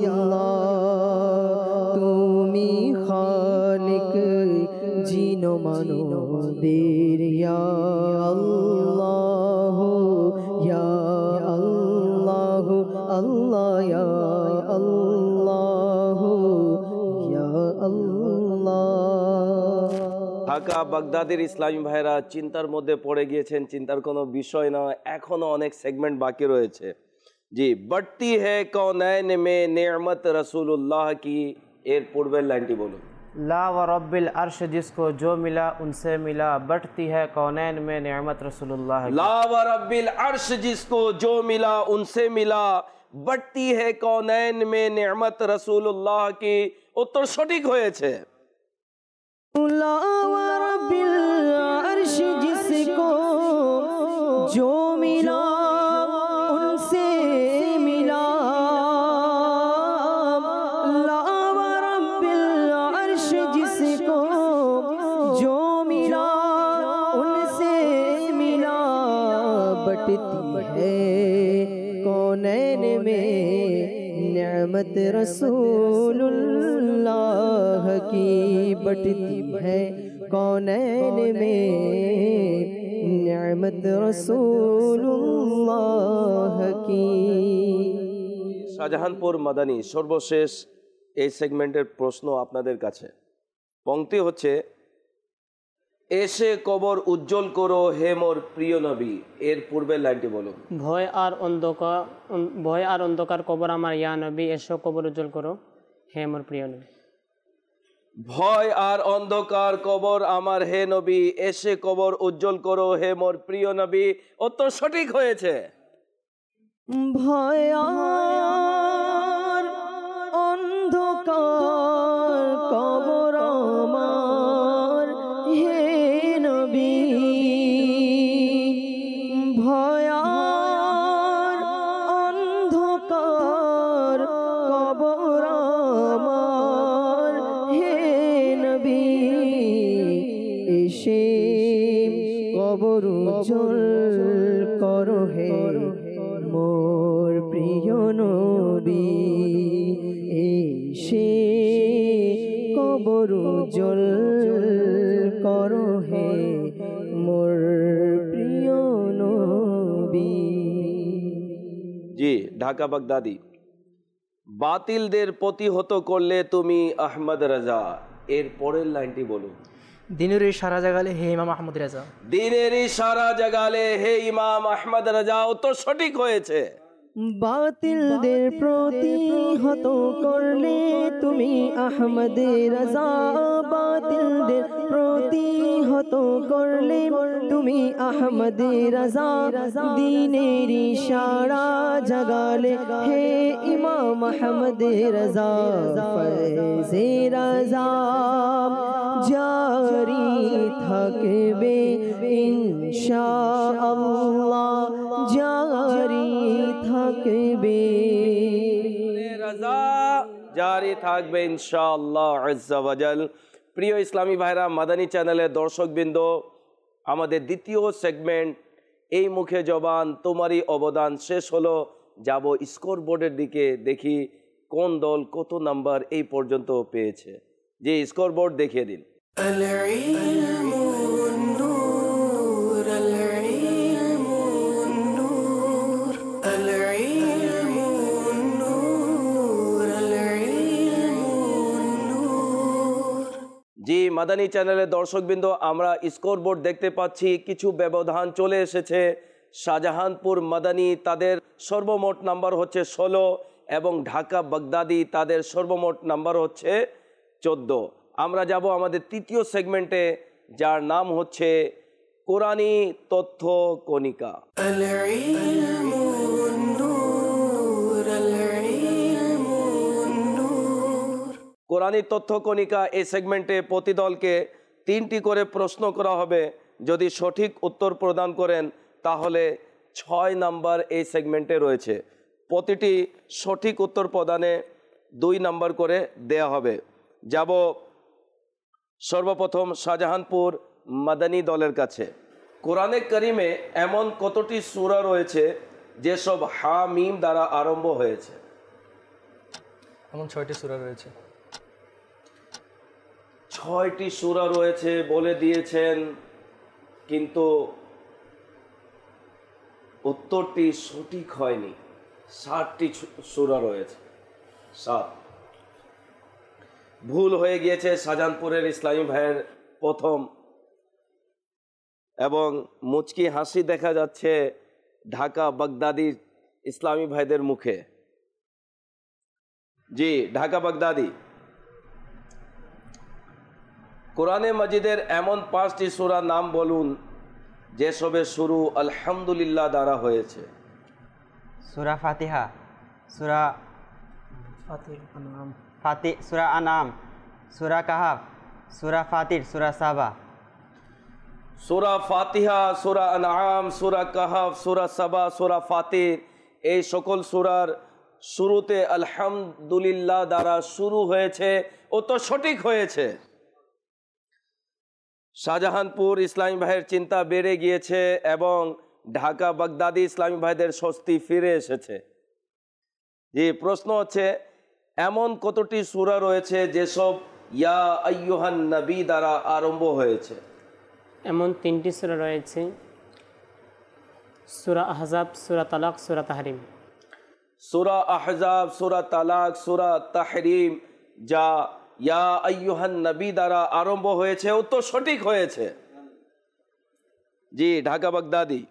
আল্লাহ। তুমি খালিক জিন ও মানবের, ইয়া আল্লাহ ইয়া আল্লাহ আল্লাহ ইয়া আল্লাহ ইয়া আল্লাহ। ঢাকা বাগদাদের ইসলামী ভাইরা চিন্তার মধ্যে পড়ে গিয়েছেন। চিন্তার কোনো বিষয় নয়, এখনো অনেক সেগমেন্ট বাকি রয়েছে। জি, बढ़ती है कौनैन में नेमत रसूलुल्लाह की। এর পূর্বের লাইনটি বলুন। ला व रब्बिल अर्श जिसको जो मिला उनसे मिला, बढ़ती है कौनैन में नेमत रसूलुल्लाह की। ला व रब्बिल अर्श जिसको जो मिला उनसे मिला, बढ़ती है कौनैन में नेमत रसूलुल्लाह की। উত্তর সঠিক হয়েছে। ला व रब्बिल अर्श जिसको जो मिला उनसे मिला, ला व रब्बिल अर्श जिसको जो मिला उनसे मिला, बटती है कौनैन में नेमत रसूलुल्लाह की, बटती है कौनैन में नेमत रसूलुल्लाह की। শাহজাহানপুর মাদানী সর্বশেষ এই সেগমেন্টের প্রশ্ন আপনাদের কাছে। পংক্তি হচ্ছে, এসে কবর উজ্জ্বল করো হে মোর প্রিয় নবী। এর পূর্বের লাইনটি বলুন। ভয় আর অন্ধকার, ভয় আর অন্ধকার কবর আমার, ইয়া নবী এসো কবর উজ্জ্বল করো হে মোর প্রিয় নবী। ভয় আর অন্ধকার কবর আমার হে নবী, এসে কবর উজ্জ্বল করো হে মোর প্রিয় নবী। উত্তর সঠিক হয়েছে। ভয় আর অন্ধকার কবর আমার হে নবী, ভয় আর অন্ধকার কবর আমার হে নবী, এসে কবর উজ্জ্বল করো হে মোর প্রিয় নবী, এসে কবর উজ্জ্বল করো হে মোর প্রিয় নবী। জি, ঢাকা বাগদাদি। বাতিলদের প্রতিহত করলে তুমি আহমদ রাজা। এর পরের লাইনটি বলুন। দিনের সারা জাগালে হে ইমাম আহমদ রাজা। দিনের সারা জাগালে হে ইমাম আহমদ রাজা। উত্তর সঠিক হয়েছে। বাতিলদের প্রতিহত করলে তুমি আহমদ রাজা, বাতিলদের প্রতিহত করলে তুমি আহমদ রাজা, দিনের সারা জাগালে হে ইমাম আহমদ রাজা, ফয়জে রাজা জারি থাকবে ইনশাআল্লাহ, জারি থাকবে রাজা জারি থাকবে ইনশাআল্লাহ আজ্জা ওয়াজাল। প্রিয় ইসলামী ভাইরা, মাদানী চ্যানেলের দর্শকবৃন্দ, আমাদের দ্বিতীয় সেগমেন্ট এই মুখে জবান তোমারই অবদান শেষ হলো। যাব স্কোর বোর্ডের দিকে, দেখি কোন দল কত নাম্বার এই পর্যন্ত পেয়েছে। যে স্কোর বোর্ড দেখিয়ে দিন। মাদানী চ্যানেলের দর্শকবৃন্দ, আমরা স্কোর বোর্ড দেখতে পাচ্ছি কিছু ব্যবধান চলে এসেছে। শাহজাহানপুর মাদানী তাদের সর্বমোট নাম্বার হচ্ছে ষোলো এবং ঢাকা বাগদাদি তাদের সর্বমোট নাম্বার হচ্ছে চোদ্দ। আমরা যাব আমাদের তৃতীয় সেগমেন্টে, যার নাম হচ্ছে কোরআনী তথ্য কণিকা। কোরআনী তথ্য কণিকা এই সেগমেন্টে প্রতি দলকে তিনটি করে প্রশ্ন করা হবে। যদি সঠিক উত্তর প্রদান করেন তাহলে ছয় নাম্বার এই সেগমেন্টে রয়েছে। প্রতিটি সঠিক উত্তর প্রদানে দুই নাম্বার করে দেয়া হবে। যাব সর্বপ্রথম শাহজাহানপুর মাদানী দলের কাছে। কোরআনে কারিমে এমন কতটি সূরা রয়েছে যেসব হা মিম দ্বারা আরম্ভ হয়েছে? এমন ছয়টি সূরা রয়েছে। ছয়টি সূরা রয়েছে বলে দিয়েছেন, কিন্তু উত্তরটি সঠিক হয়নি। ষাটটি সূরা রয়েছে, সাত। ভুল হয়ে গিয়েছে শাহজাহানপুরের ইসলামী ভাইয়ের প্রথম, এবং মুচকি হাসি দেখা যাচ্ছে ঢাকা বাগদাদি ইসলামী ভাইদের মুখে। জি, ঢাকা বাগদাদি, কোরআনে মাজিদের এমন পাঁচটি সূরা নাম বলুন যেসবে শুরু আলহামদুলিল্লাহ দ্বারা হয়েছে। সূরা ফাতিহা, সূরা ফাতি সূরা আনাম, সূরা কাহাফ, সূরা ফাতির, সূরা সাবা। সূরা ফাতিহা, সূরা আনআম, সূরা কাহাফ, সূরা সাবা, সূরা ফাতির, এই সকল সূরার শুরুতে আলহামদুলিল্লাহ দ্বারা শুরু হয়েছে। ও তো সঠিক হয়েছে। শাহজাহানপুর ইসলামী ভাইয়ের চিন্তা বেড়ে গিয়েছে এবং ঢাকা বাগদাদি ইসলামী ভাইদের স্বস্তি ফিরে এসেছে। জি, প্রশ্ন হচ্ছে এমন কতটি সূরা রয়েছে যেসব ইয়া আইয়ুহান নবী দ্বারা আরম্ভ হয়েছে? এমন তিনটি সূরা রয়েছে, সূরা আহজাব, সূরা তালাক, সূরা তাহরিম। সূরা আহজাব, সূরা তালাক, সূরা তাহরিম যা ইয়া আইয়ুহান নবী দ্বারা আরম্ভ হয়েছে, উত্তর সঠিক হয়েছে। জি, ঢাকা বাগদাদি,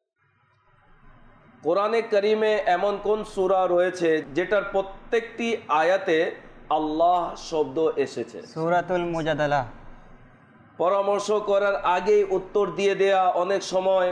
কোরআনে কারিমে এমন কোন সূরা রয়েছে যেটার প্রত্যেকটি আয়াতে আল্লাহ শব্দ এসেছে? সূরাতুল মুজাদালা। পরামর্শ করার আগেই উত্তর দিয়ে দেয়া অনেক সময়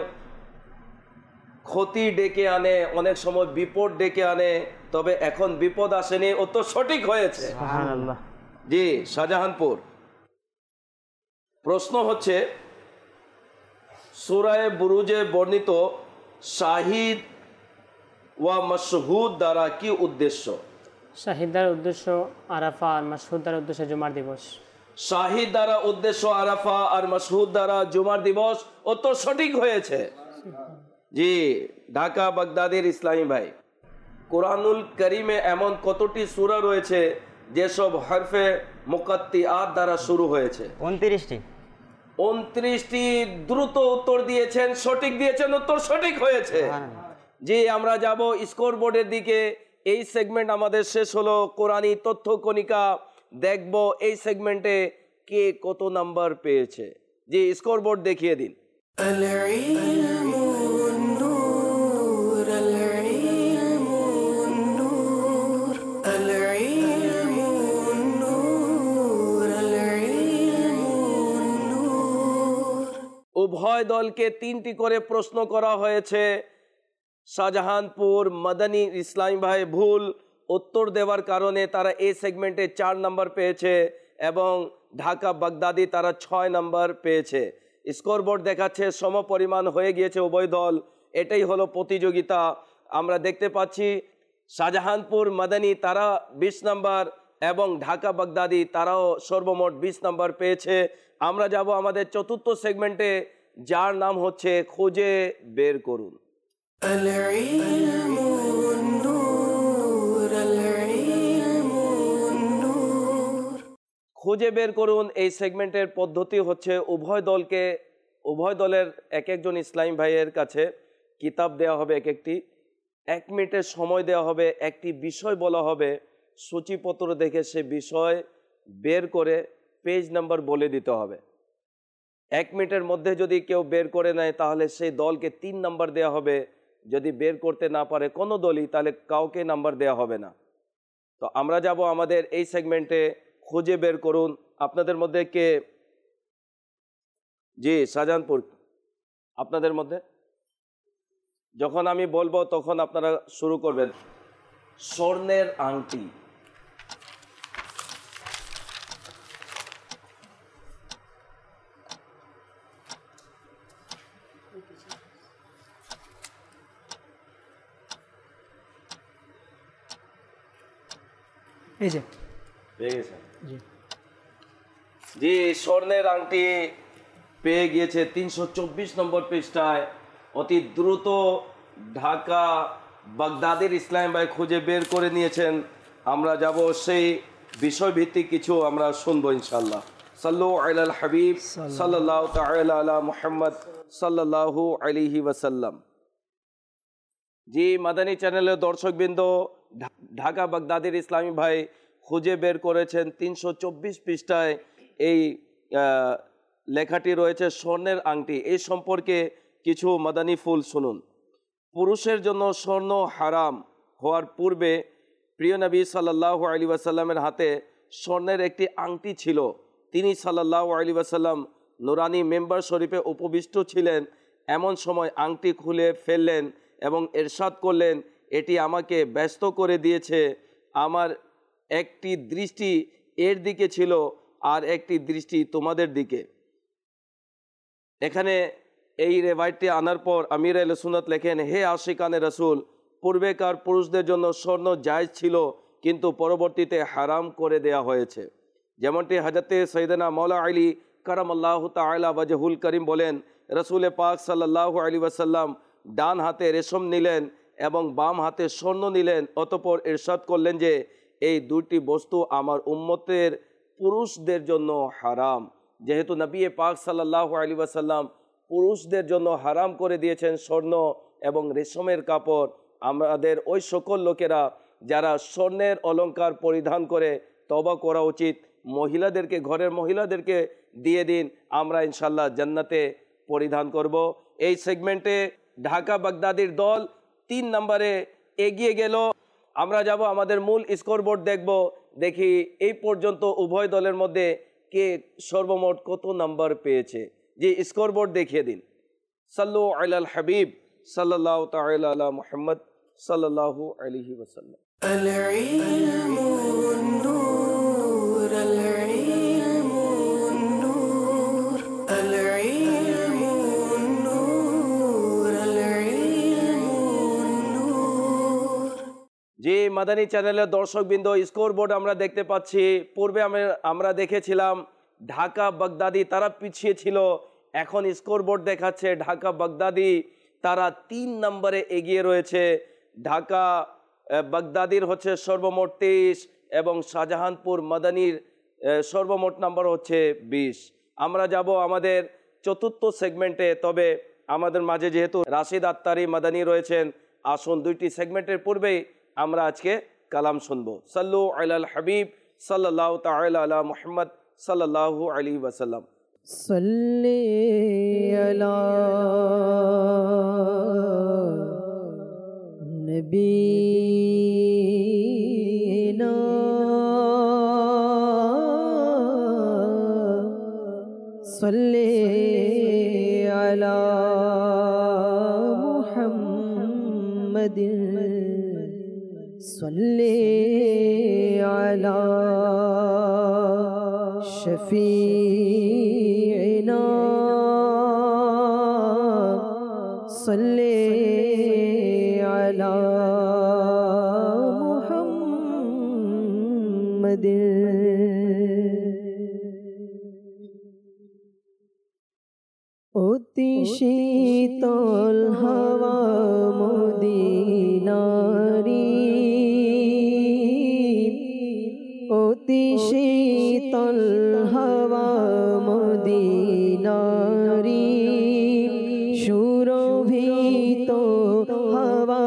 ক্ষতি ডেকে আনে, অনেক সময় বিপদ ডেকে আনে, তবে এখন বিপদ আসেনি, উত্তর সঠিক হয়েছে। সুবহানাল্লাহ। জি, শাহজাহানপুর, প্রশ্ন হচ্ছে সূরায়ে বুরুজে বর্ণিত শাহিদ ওয়া মাশহুদ দ্বারা কি উদ্দেশ্য? শাহিদ দ্বারা উদ্দেশ্য আরাফা আর মাশহুদ দ্বারা উদ্দেশ্য জুমার দিবস। শাহিদ দ্বারা উদ্দেশ্য আরাফা আর মাশহুদ দ্বারা জুমার দিবস, উত্তর সঠিক হয়েছে। জি, ঢাকা বাগদাদের ইসলামী ভাই, কোরআনুল কারিমে এমন কতটি সূরা রয়েছে যেসব হরফে মুকাত্তিআত দ্বারা শুরু হয়েছে? উনত্রিশটি। উনত্রিশটি। দ্রুত উত্তর দিয়েছেন, সঠিক দিয়েছেন, উত্তর সঠিক হয়েছে। জি, আমরা যাব স্কোর বোর্ডের দিকে। এই সেগমেন্ট আমাদের শেষ হলো। কোরআনী তথ্য কণিকা দেখব এই সেগমেন্টে কে কত নাম্বার পেয়েছে। জি, স্কোর বোর্ড দেখিয়ে দিন। উভয় দলকে তিনটি করে প্রশ্ন করা হয়েছে। শাহজাহানপুর মাদানী ইসলামী ভাই ভুল উত্তর দেওয়ার কারণে তারা এই সেগমেন্টে চার নাম্বার পেয়েছে এবং ঢাকা বাগদাদি তারা ছয় নাম্বার পেয়েছে। স্কোর বোর্ড দেখাচ্ছে সমপরিমাণ হয়ে গিয়েছে উভয় দল। এটাই হলো প্রতিযোগিতা। আমরা দেখতে পাচ্ছি শাহজাহানপুর মাদানী তারা বিশ নাম্বার এবং ঢাকা বাগদাদি তারাও সর্বমোট বিশ নাম্বার পেয়েছে। আমরা যাব আমাদের চতুর্থ সেগমেন্টে, যার নাম হচ্ছে খুঁজে বের করুন। খুঁজে বের করুন এই সেগমেন্টের পদ্ধতি হচ্ছে উভয় দলকে উভয় দলের এক একজন ইসলামী ভাইয়ের কাছে কিতাব দেওয়া হবে, এক একটি এক মিনিটের সময় দেওয়া হবে, একটি বিষয় বলা হবে, সূচিপত্র দেখে সে বিষয় বের করে পেজ নাম্বার বলে দিতে হবে। এক মিনিটের মধ্যে যদি কেউ বের করে নেয় তাহলে সেই দলকে তিন নাম্বার দেওয়া হবে, যদি বের করতে না পারে কোনো দলই তাহলে কাউকে নাম্বার দেওয়া হবে না। তো আমরা যাব আমাদের এই সেগমেন্টে খুঁজে বের করুন। আপনাদের মধ্যে কে, জি শাহজাহানপুর, আপনাদের মধ্যে যখন আমি বলবো তখন আপনারা শুরু করবেন। স্বর্ণের আংটি, এই যে পেয়ে গেছেন? জি স্বর্ণের আংটি পেয়ে গিয়েছে তিনশো চব্বিশ নম্বর পৃষ্ঠায়। অতি দ্রুত ঢাকা বাগদাদের ইসলাম ভাই খুঁজে বের করে নিয়েছেন। আমরা যাব সেই বিষয়ভিত্তিক কিছু আমরা শুনবো ইনশাল্লাহ। সাল্লু আলাল হাবিব সাল্লাল্লাহু তাআলা আলা মুহাম্মদ সাল্লাল্লাহু আলাইহি ওয়াসাল্লাম। জি মাদানী চ্যানেলের দর্শকবৃন্দ, ঢাকা বাগদাদের ইসলামী ভাই খুঁজে বের করেছেন তিনশো চব্বিশ পৃষ্ঠায় এই লেখাটি রয়েছে স্বর্ণের আংটি। এই সম্পর্কে কিছু মাদানী ফুল শুনুন। পুরুষের জন্য স্বর্ণ হারাম হওয়ার পূর্বে প্রিয় নবী সাল্লাল্লাহু আলাইহি ওয়াসাল্লামের হাতে স্বর্ণের একটি আংটি ছিল। তিনি সাল্লাল্লাহু আলাইহি ওয়াসাল্লাম নুরানি মেম্বার শরীফে উপবিষ্ট ছিলেন। এমন সময় আংটি খুলে ফেললেন এবং ইরশাদ করলেন, এটি আমাকে ব্যস্ত করে দিয়েছে। আমার একটি দৃষ্টি এর দিকে ছিল আর একটি দৃষ্টি তোমাদের দিকে। এখানে এই রেওয়ায়তটি আনার পর আমির আহলে সুন্নাত লেখেন, হে আশিকানে রাসূল, পূর্বেকার পুরুষদের জন্য স্বর্ণ জায়েজ ছিল কিন্তু পরবর্তীতে হারাম করে দেয়া হয়েছে। যেমনটি হযরতে সৈয়দনা মওলা আলী কারামাল্লাহু তাআলা ওয়াজহুল করিম বলেন, রাসূল পাক সাল্লাল্লাহু আলাইহি ওয়াসাল্লাম ডান হাতে রেশম নিলেন এবং বাম হাতে স্বর্ণ নিলেন। অতঃপর ইরশাদ করলেন যে এই দুটি বস্তু আমার উম্মতের পুরুষদের জন্য হারাম। যেহেতু নবী পাক সাল্লাল্লাহু আলাইহি ওয়াসাল্লাম পুরুষদের জন্য হারাম করে দিয়েছেন স্বর্ণ এবং রেশমের কাপড়, আমাদের ওই সকল লোকেরা যারা স্বর্ণের অলংকার পরিধান করে তওবা করা উচিত। মহিলাদেরকে, ঘরের মহিলাদেরকে দিয়ে দিন, আমরা ইনশাল্লাহ জান্নাতে পরিধান করব। এই সেগমেন্টে ঢাকা বাগদাদির দল তিন নম্বরে এগিয়ে গেল। আমরা যাব আমাদের মূল স্কোরবোর্ড দেখব, দেখি এই পর্যন্ত উভয় দলের মধ্যে কে সর্বমোট কত নাম্বার পেয়েছে। যে স্কোরবোর্ড দেখিয়ে দিন। সাল্লু আলাল হাবিব সাল্লাল্লাহু তাআলা আলা মুহাম্মদ সাল্লাল্লাহু আলাইহি ওয়াসাল্লাম। আল ইলমু নূর, আল ইলমু নূর, আল ইলমু নূর, আল ইলমু নূর। যে মাদানী চ্যানেলের দর্শকবৃন্দ, স্কোরবোর্ড আমরা দেখতে পাচ্ছি। পূর্বে আমরা দেখেছিলাম ঢাকা বাগদাদি তারা পিছিয়ে ছিল, এখন স্কোরবোর্ড দেখাচ্ছে ঢাকা বাগদাদি তারা তিন নম্বরে এগিয়ে রয়েছে। ঢাকা বাগদাদির হচ্ছে সর্বমোট তেইশ এবং শাহজাহানপুর মাদানীর সর্বমোট নাম্বার হচ্ছে বিশ। আমরা যাব আমাদের চতুর্থ সেগমেন্টে, তবে আমাদের মাঝে যেহেতু রাশিদ আত্তারি মাদানী রয়েছেন, আসুন দুইটি সেগমেন্টের পূর্বেই আমরা আজকে কালাম শুনবো। সাল্লু আলাল হাবিব সাল্লাল্লাহু তাআলা আলা মুহাম্মদ সাল্লাল্লাহু আলাইহি ওয়াসাল্লাম। সাল্লি আলা নবীনা সাল্লি আলা মুহাম্মাদিন সাল্লি আলা শফীনা সাল্লি আলা মুহাম্মাদিন। অতি শীতল হাওয়া মদিনারি, অতি শীতল হাওয়া মদিনারি, সুরভিত হাওয়া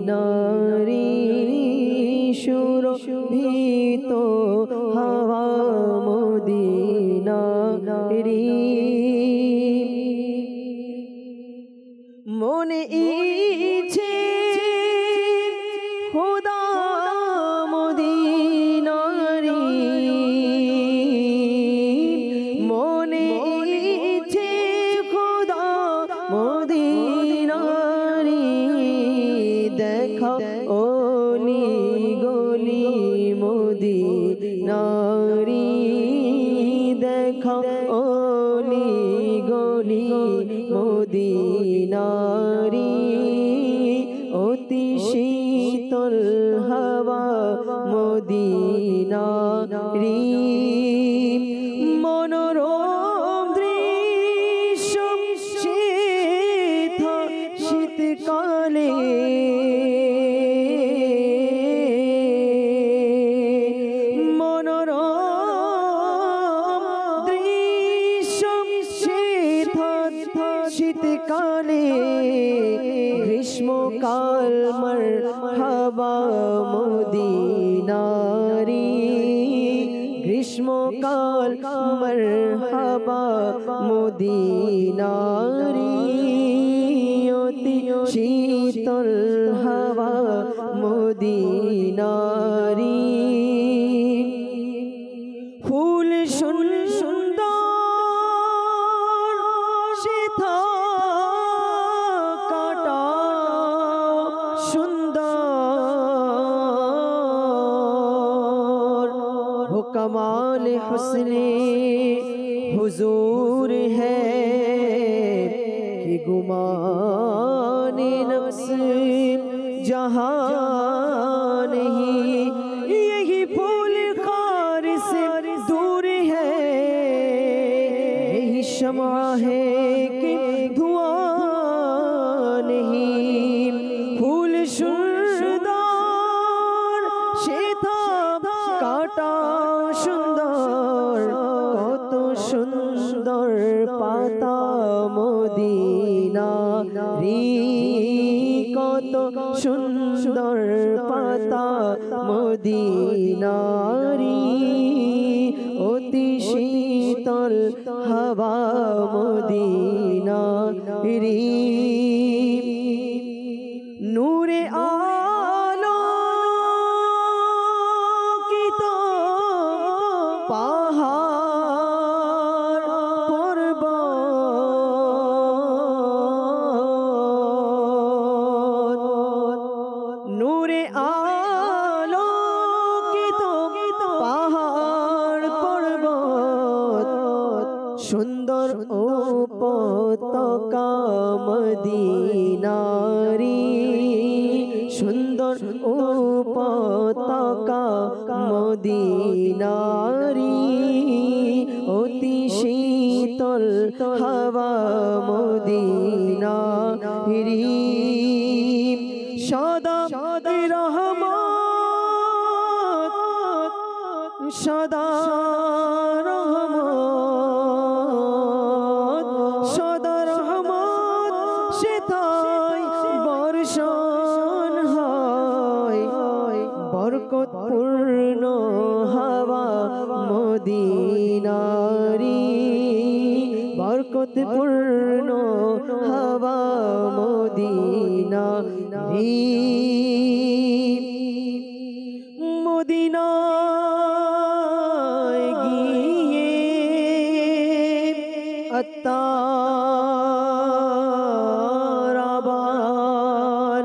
মদিনারি, সুরভিত হাওয়া গ্রীষ্মকাল মারহাবা মদিনারি গ্রীষ্মকাল মারহাবা মদিনারি অতি শীতল হাওয়া মদিনারি ফুল সুন্দর সেথা কাটা সুন্দর हो कमाल हुस्ने हुजूर है कि गुमाने नफ्स जहां नहीं यही फूल खार से दूर है यही शमा है कि धुआं नहीं फूल सुंदर शेथा काटा সুন্দর কত সুন্দর পাতা মদিনা রি কত সুন্দর পাতা মদিনারি অতি শীতল হাওয়া মদিনা রি নূরে আলো পাহাড় পর্বত নূরে আলোকিত পাহাড় পর্বত সুন্দর ও পতাকা মদিনারি সুন্দর ও পতাকা মদিনারি অতি শীতল হাওয়া মদিনারি সদা রহমত সদা রহমত সদা রহমত সেথায় বর্ষণ হয় বরকতপূর্ণ হাওয়া মদিনারি বরকতপূর্ণ হাওয়া মদিনারি মদিনায় গিয়ে আত্মার আবার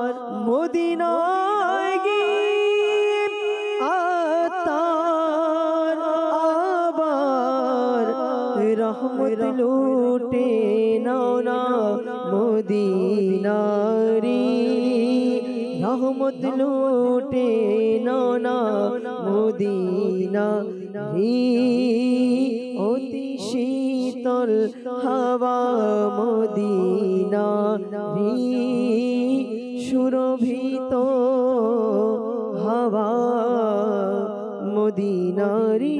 মদিনায় গিয়ে আত্মার আবার রহমত লুটে নাও না মদিনারি রহমত লুটে নাও না মদিনারি অতি শীতল হাওয়া মদিনারি সুরভিত হাওয়া মদিনারি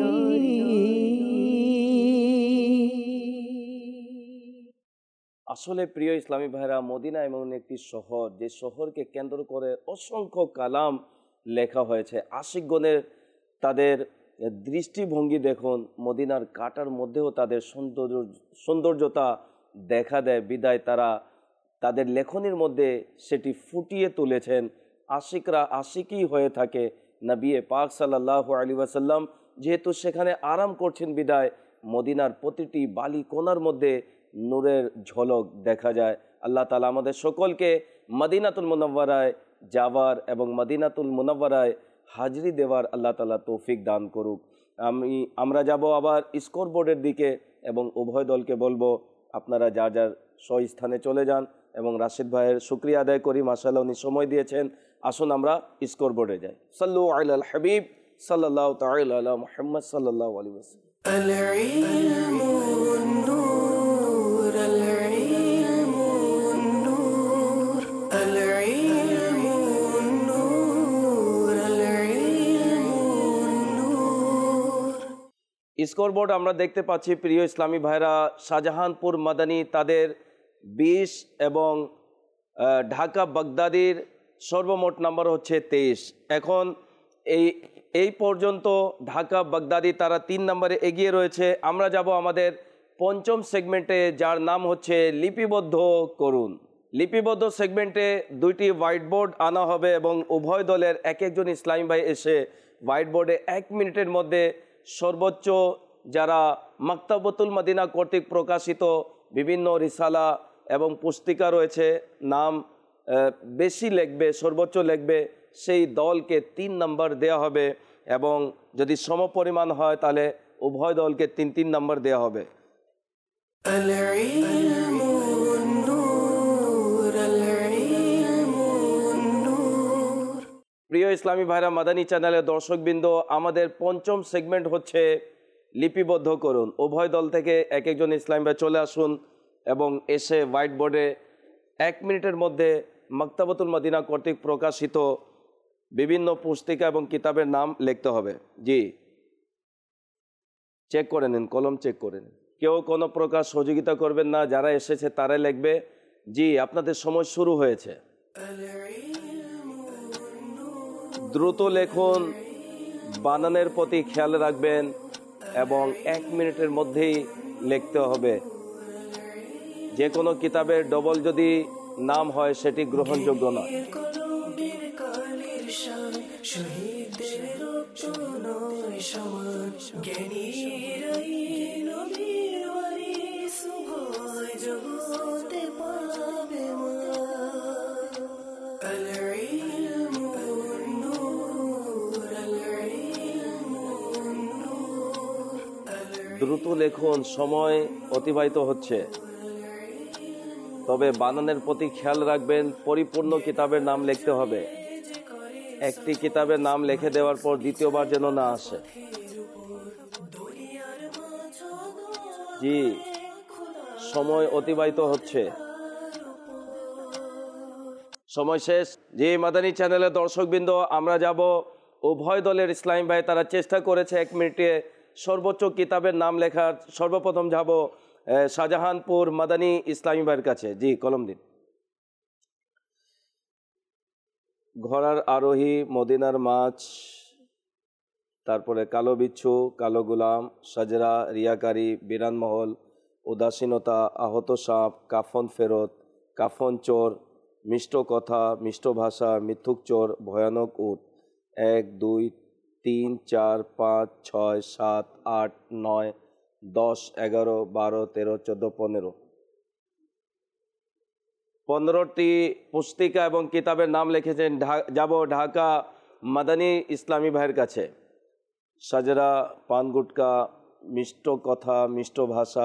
আসলে প্রিয় ইসলামী ভাইরা, মদিনা এমন একটি শহর যে শহরকে কেন্দ্র করে অসংখ্য কালাম লেখা হয়েছে। আশিকগণের তাদের দৃষ্টিভঙ্গি দেখুন, মদিনার কাটার মধ্যেও তাদের সৌন্দর্য সৌন্দর্যতা দেখা দেয়, বিদায় তারা তাদের লেখনীর মধ্যে সেটি ফুটিয়ে তুলেছেন। আশিকরা আশিকই হয়ে থাকে। নবী পাক সাল্লাল্লাহু আলাইহি ওয়াসাল্লাম যেহেতু সেখানে আরাম করছেন, বিদায় মদিনার প্রতিটি বালি কোণার মধ্যে নূরের ঝলক দেখা যায়। আল্লাহ তাআলা আমাদের সকলকে মদিনাতুল মুনাওয়ারায় যাওয়ার এবং মদিনাতুল মুনাওয়ারায় হাজরি দেওয়ার আল্লাহ তাআলা তৌফিক দান করুক। আমি আমরা যাব আবার স্কোর বোর্ডের দিকে এবং উভয় দলকে বলবো আপনারা যার যার স্বস্থানে চলে যান এবং রাশিদ ভাইয়ের শুকরিয়া আদায় করি, মাশাআল্লাহ উনি সময় দিয়েছেন। আসুন আমরা স্কোর বোর্ডে যাই। সাল্লু আলাল হাবিব সাল্লাল্লাহু তাআলা আলা মুহাম্মদ সাল্লাল্লাহু আলাইহি ওয়াসাল্লাম। স্কোরবোর্ড আমরা দেখতে পাচ্ছি প্রিয় ইসলামী ভাইরা, শাহজাহানপুর মাদানী তাদের বিশ এবং ঢাকা বাগদাদির সর্বমোট নাম্বার হচ্ছে তেইশ। এখন এই এই পর্যন্ত ঢাকা বাগদাদি তারা তিন নম্বরে এগিয়ে রয়েছে। আমরা যাব আমাদের পঞ্চম সেগমেন্টে, যার নাম হচ্ছে লিপিবদ্ধ করুন। লিপিবদ্ধ সেগমেন্টে দুইটি হোয়াইট বোর্ড আনা হবে এবং উভয় দলের এক একজন ইসলামী ভাই এসে হোয়াইট বোর্ডে এক মিনিটের মধ্যে সর্বোচ্চ যারা মাকতাবতুল মদিনা কর্তৃক প্রকাশিত বিভিন্ন রিসালা এবং পুস্তিকা রয়েছে নাম বেশি লিখবে, সর্বোচ্চ লিখবে, সেই দলকে তিন নম্বর দেওয়া হবে এবং যদি সমপরিমাণ হয় তাহলে উভয় দলকে তিন তিন নম্বর দেওয়া হবে। প্রিয় ইসলামী ভাইরা, মাদানী চ্যানেলের দর্শকবৃন্দ, আমাদের পঞ্চম সেগমেন্ট হচ্ছে লিপিবদ্ধ করুন। উভয় দল থেকে এক একজন ইসলামী ভাই চলে আসুন এবং এসে হোয়াইট বোর্ডে এক মিনিটের মধ্যে মাকতাবতুল মদিনা কর্তৃক প্রকাশিত বিভিন্ন পুস্তিকা এবং কিতাবের নাম লিখতে হবে। জি, চেক করে নিন, কলম চেক করে নিন, কেউ কোনো প্রকার সহযোগিতা করবেন না, যারা এসেছে তারাই লিখবে। জি, আপনাদের সময় শুরু হয়েছে। দ্রুত লেখুন, বানানের প্রতি খেয়াল রাখবেন এবং এক মিনিটের মধ্যেই লিখতে হবে। যে কোনো কিতাবের ডবল যদি নাম হয় সেটি গ্রহণযোগ্য নয়। দ্রুত লেখুন, সময় অতিবাহিত হচ্ছে। তবে বানানের প্রতি খেয়াল রাখবেন, পরিপূর্ণ কিতাবের নাম লিখতে হবে। একটি কিতাবের নাম লিখে দেওয়ার পর দ্বিতীয়বার যেন না আসে। জি, সময় অতিবাহিত হচ্ছে, সময় শেষ। জি, মাদানী চ্যানেলের দর্শকবৃন্দ, আমরা যাব উভয় দলের ইসলামী ভাই তারা চেষ্টা করেছে এক মিনিটে সর্বোচ্চ কিতাবের নাম লেখার। সর্বপ্রথম যাব শাহজাহানপুর মাদানী ইসলামী ভাইয়ের কাছে। জি, কলম দিন। ঘোড়ার আরোহী, মদিনার মাছ, তারপরে কালো বিচ্ছু, কালো গোলাম, সাজরা, রিয়াকারী, বিরানমহল, উদাসীনতা, আহত সাপ, কাফন ফেরত, কাফন চোর, মিষ্ট কথা, মিষ্ট ভাষা, মিথ্যুক চোর, ভয়ানক উট। এক, দুই, তিন, চার, পাঁচ, ছয়, সাত, আট, নয়, দশ, এগারো, বারো, তেরো, চোদ্দো, পনেরো। পনেরোটি পুস্তিকা এবং কিতাবের নাম লিখেছেন। যাব ঢাকা মাদানী ইসলামী ভাইয়ের কাছে। সাজরা, পান গুটকা, মিষ্ট কথা, মিষ্ট ভাষা,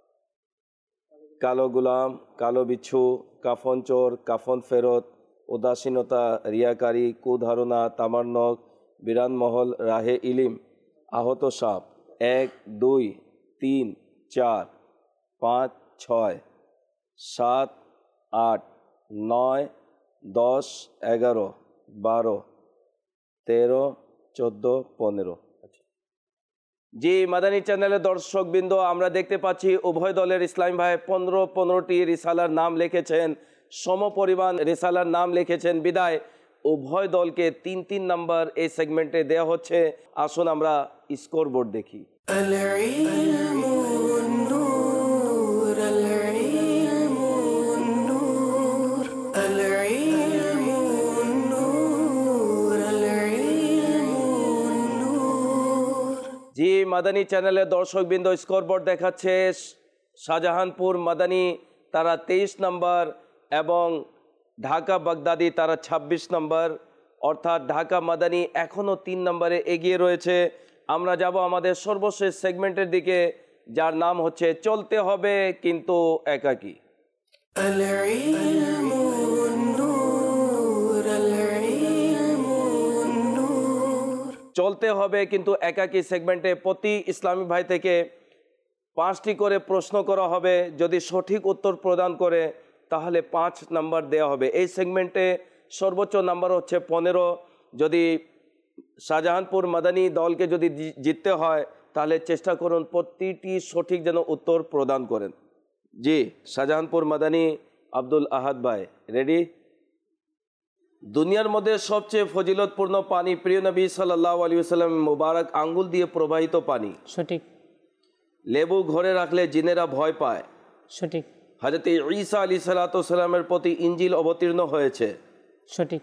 কালো গোলাম, কালো বিচ্ছু, কাফন চোর, কাফন ফেরত, উদাসীনতা, রিয়াকারী, কুধারণা, তামান্নক, বিরানমহল, রাহে ইলিম, আহত সাপ। এক, দুই, তিন, চার, পাঁচ, ছয়, সাত, আট, নয়, দশ, এগারো, বারো, তেরো, চোদ্দো, পনেরো। জি, মাদানী চ্যানেলের দর্শকবৃন্দ, আমরা দেখতে পাচ্ছি উভয় দলের ইসলামী ভাই পনেরো পনেরোটি রিসালার নাম লিখেছেন, সমপরিমাণ রিসালার নাম লিখেছেন। বিদায় উভয় দলকে তিন তিন নাম্বার এই সেগমেন্টে দেওয়া হচ্ছে। আসুন আমরা স্কোর বোর্ড দেখি। জি, মাদানী চ্যানেলের দর্শকবৃন্দ, স্কোরবোর্ড দেখাচ্ছে শাহজাহানপুর মাদানী তারা তেইশ নম্বর এবং ঢাকা বাগদাদি তারা ছাব্বিশ নম্বর, অর্থাৎ ঢাকা মাদানী এখনও তিন নম্বরে এগিয়ে রয়েছে। আমরা যাব আমাদের সর্বশেষ সেগমেন্টের দিকে, যার নাম হচ্ছে চলতে হবে কিন্তু একাকী। চলতে হবে কিন্তু একাকী সেগমেন্টে প্রতি ইসলামী ভাই থেকে পাঁচটি করে প্রশ্ন করা হবে। যদি সঠিক উত্তর প্রদান করে তাহলে পাঁচ নাম্বার দেওয়া হবে। এই সেগমেন্টে সর্বোচ্চ নাম্বার হচ্ছে পনেরো। যদি শাহজাহানপুর মাদানী দলকে যদি জিততে হয় তাহলে চেষ্টা করুন প্রতিটি সঠিক যেন উত্তর প্রদান করেন। জি, শাহজাহানপুর মাদানী আব্দুল আহাদ ভাই রেডি? দুনিয়ার মধ্যে সবচেয়ে ফজিলতপূর্ণ পানি প্রিয় নবী সাল্লাল্লাহু আলাইহি ওয়াসাল্লাম মুবারক আঙ্গুল দিয়ে প্রবাহিত পানি। সঠিক। লেবু ঘরে রাখলে জিনেরা ভয় পায়। সঠিক। হযরত ঈসা আলাইহিস সালাতু সালামের প্রতি ইনজিল অবতীর্ণ হয়েছে। সঠিক।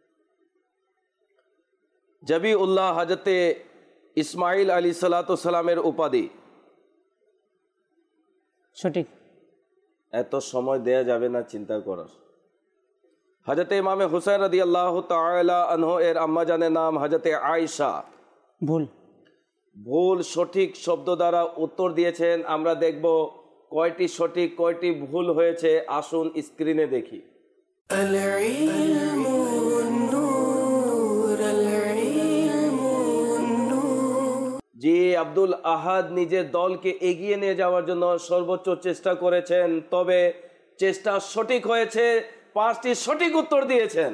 জবিউল্লাহ হযরত ইসমাইল আলাইহিস সালাতু সালামের উপাধি। সঠিক। এত সময় দেয়া যাবে না চিন্তা করার। হযরত ইমামে হুসাইন রাদিয়াল্লাহু তাআলা আনহু এর আম্মা জানের নাম হযরত আয়েশা। ভুল। ভুল সঠিক শব্দ দ্বারা উত্তর দিয়েছেন। আমরা দেখব কয়টি সঠিক কয়টি ভুল হয়েছে। আসুন স্ক্রিনে দেখি। জি আব্দুল আহাদ নিজের দলকে এগিয়ে নিয়ে যাওয়ার জন্য সর্বোচ্চ চেষ্টা করেছেন, তবে চেষ্টা সঠিক হয়েছে। পাঁচটি সঠিক উত্তর দিয়েছেন।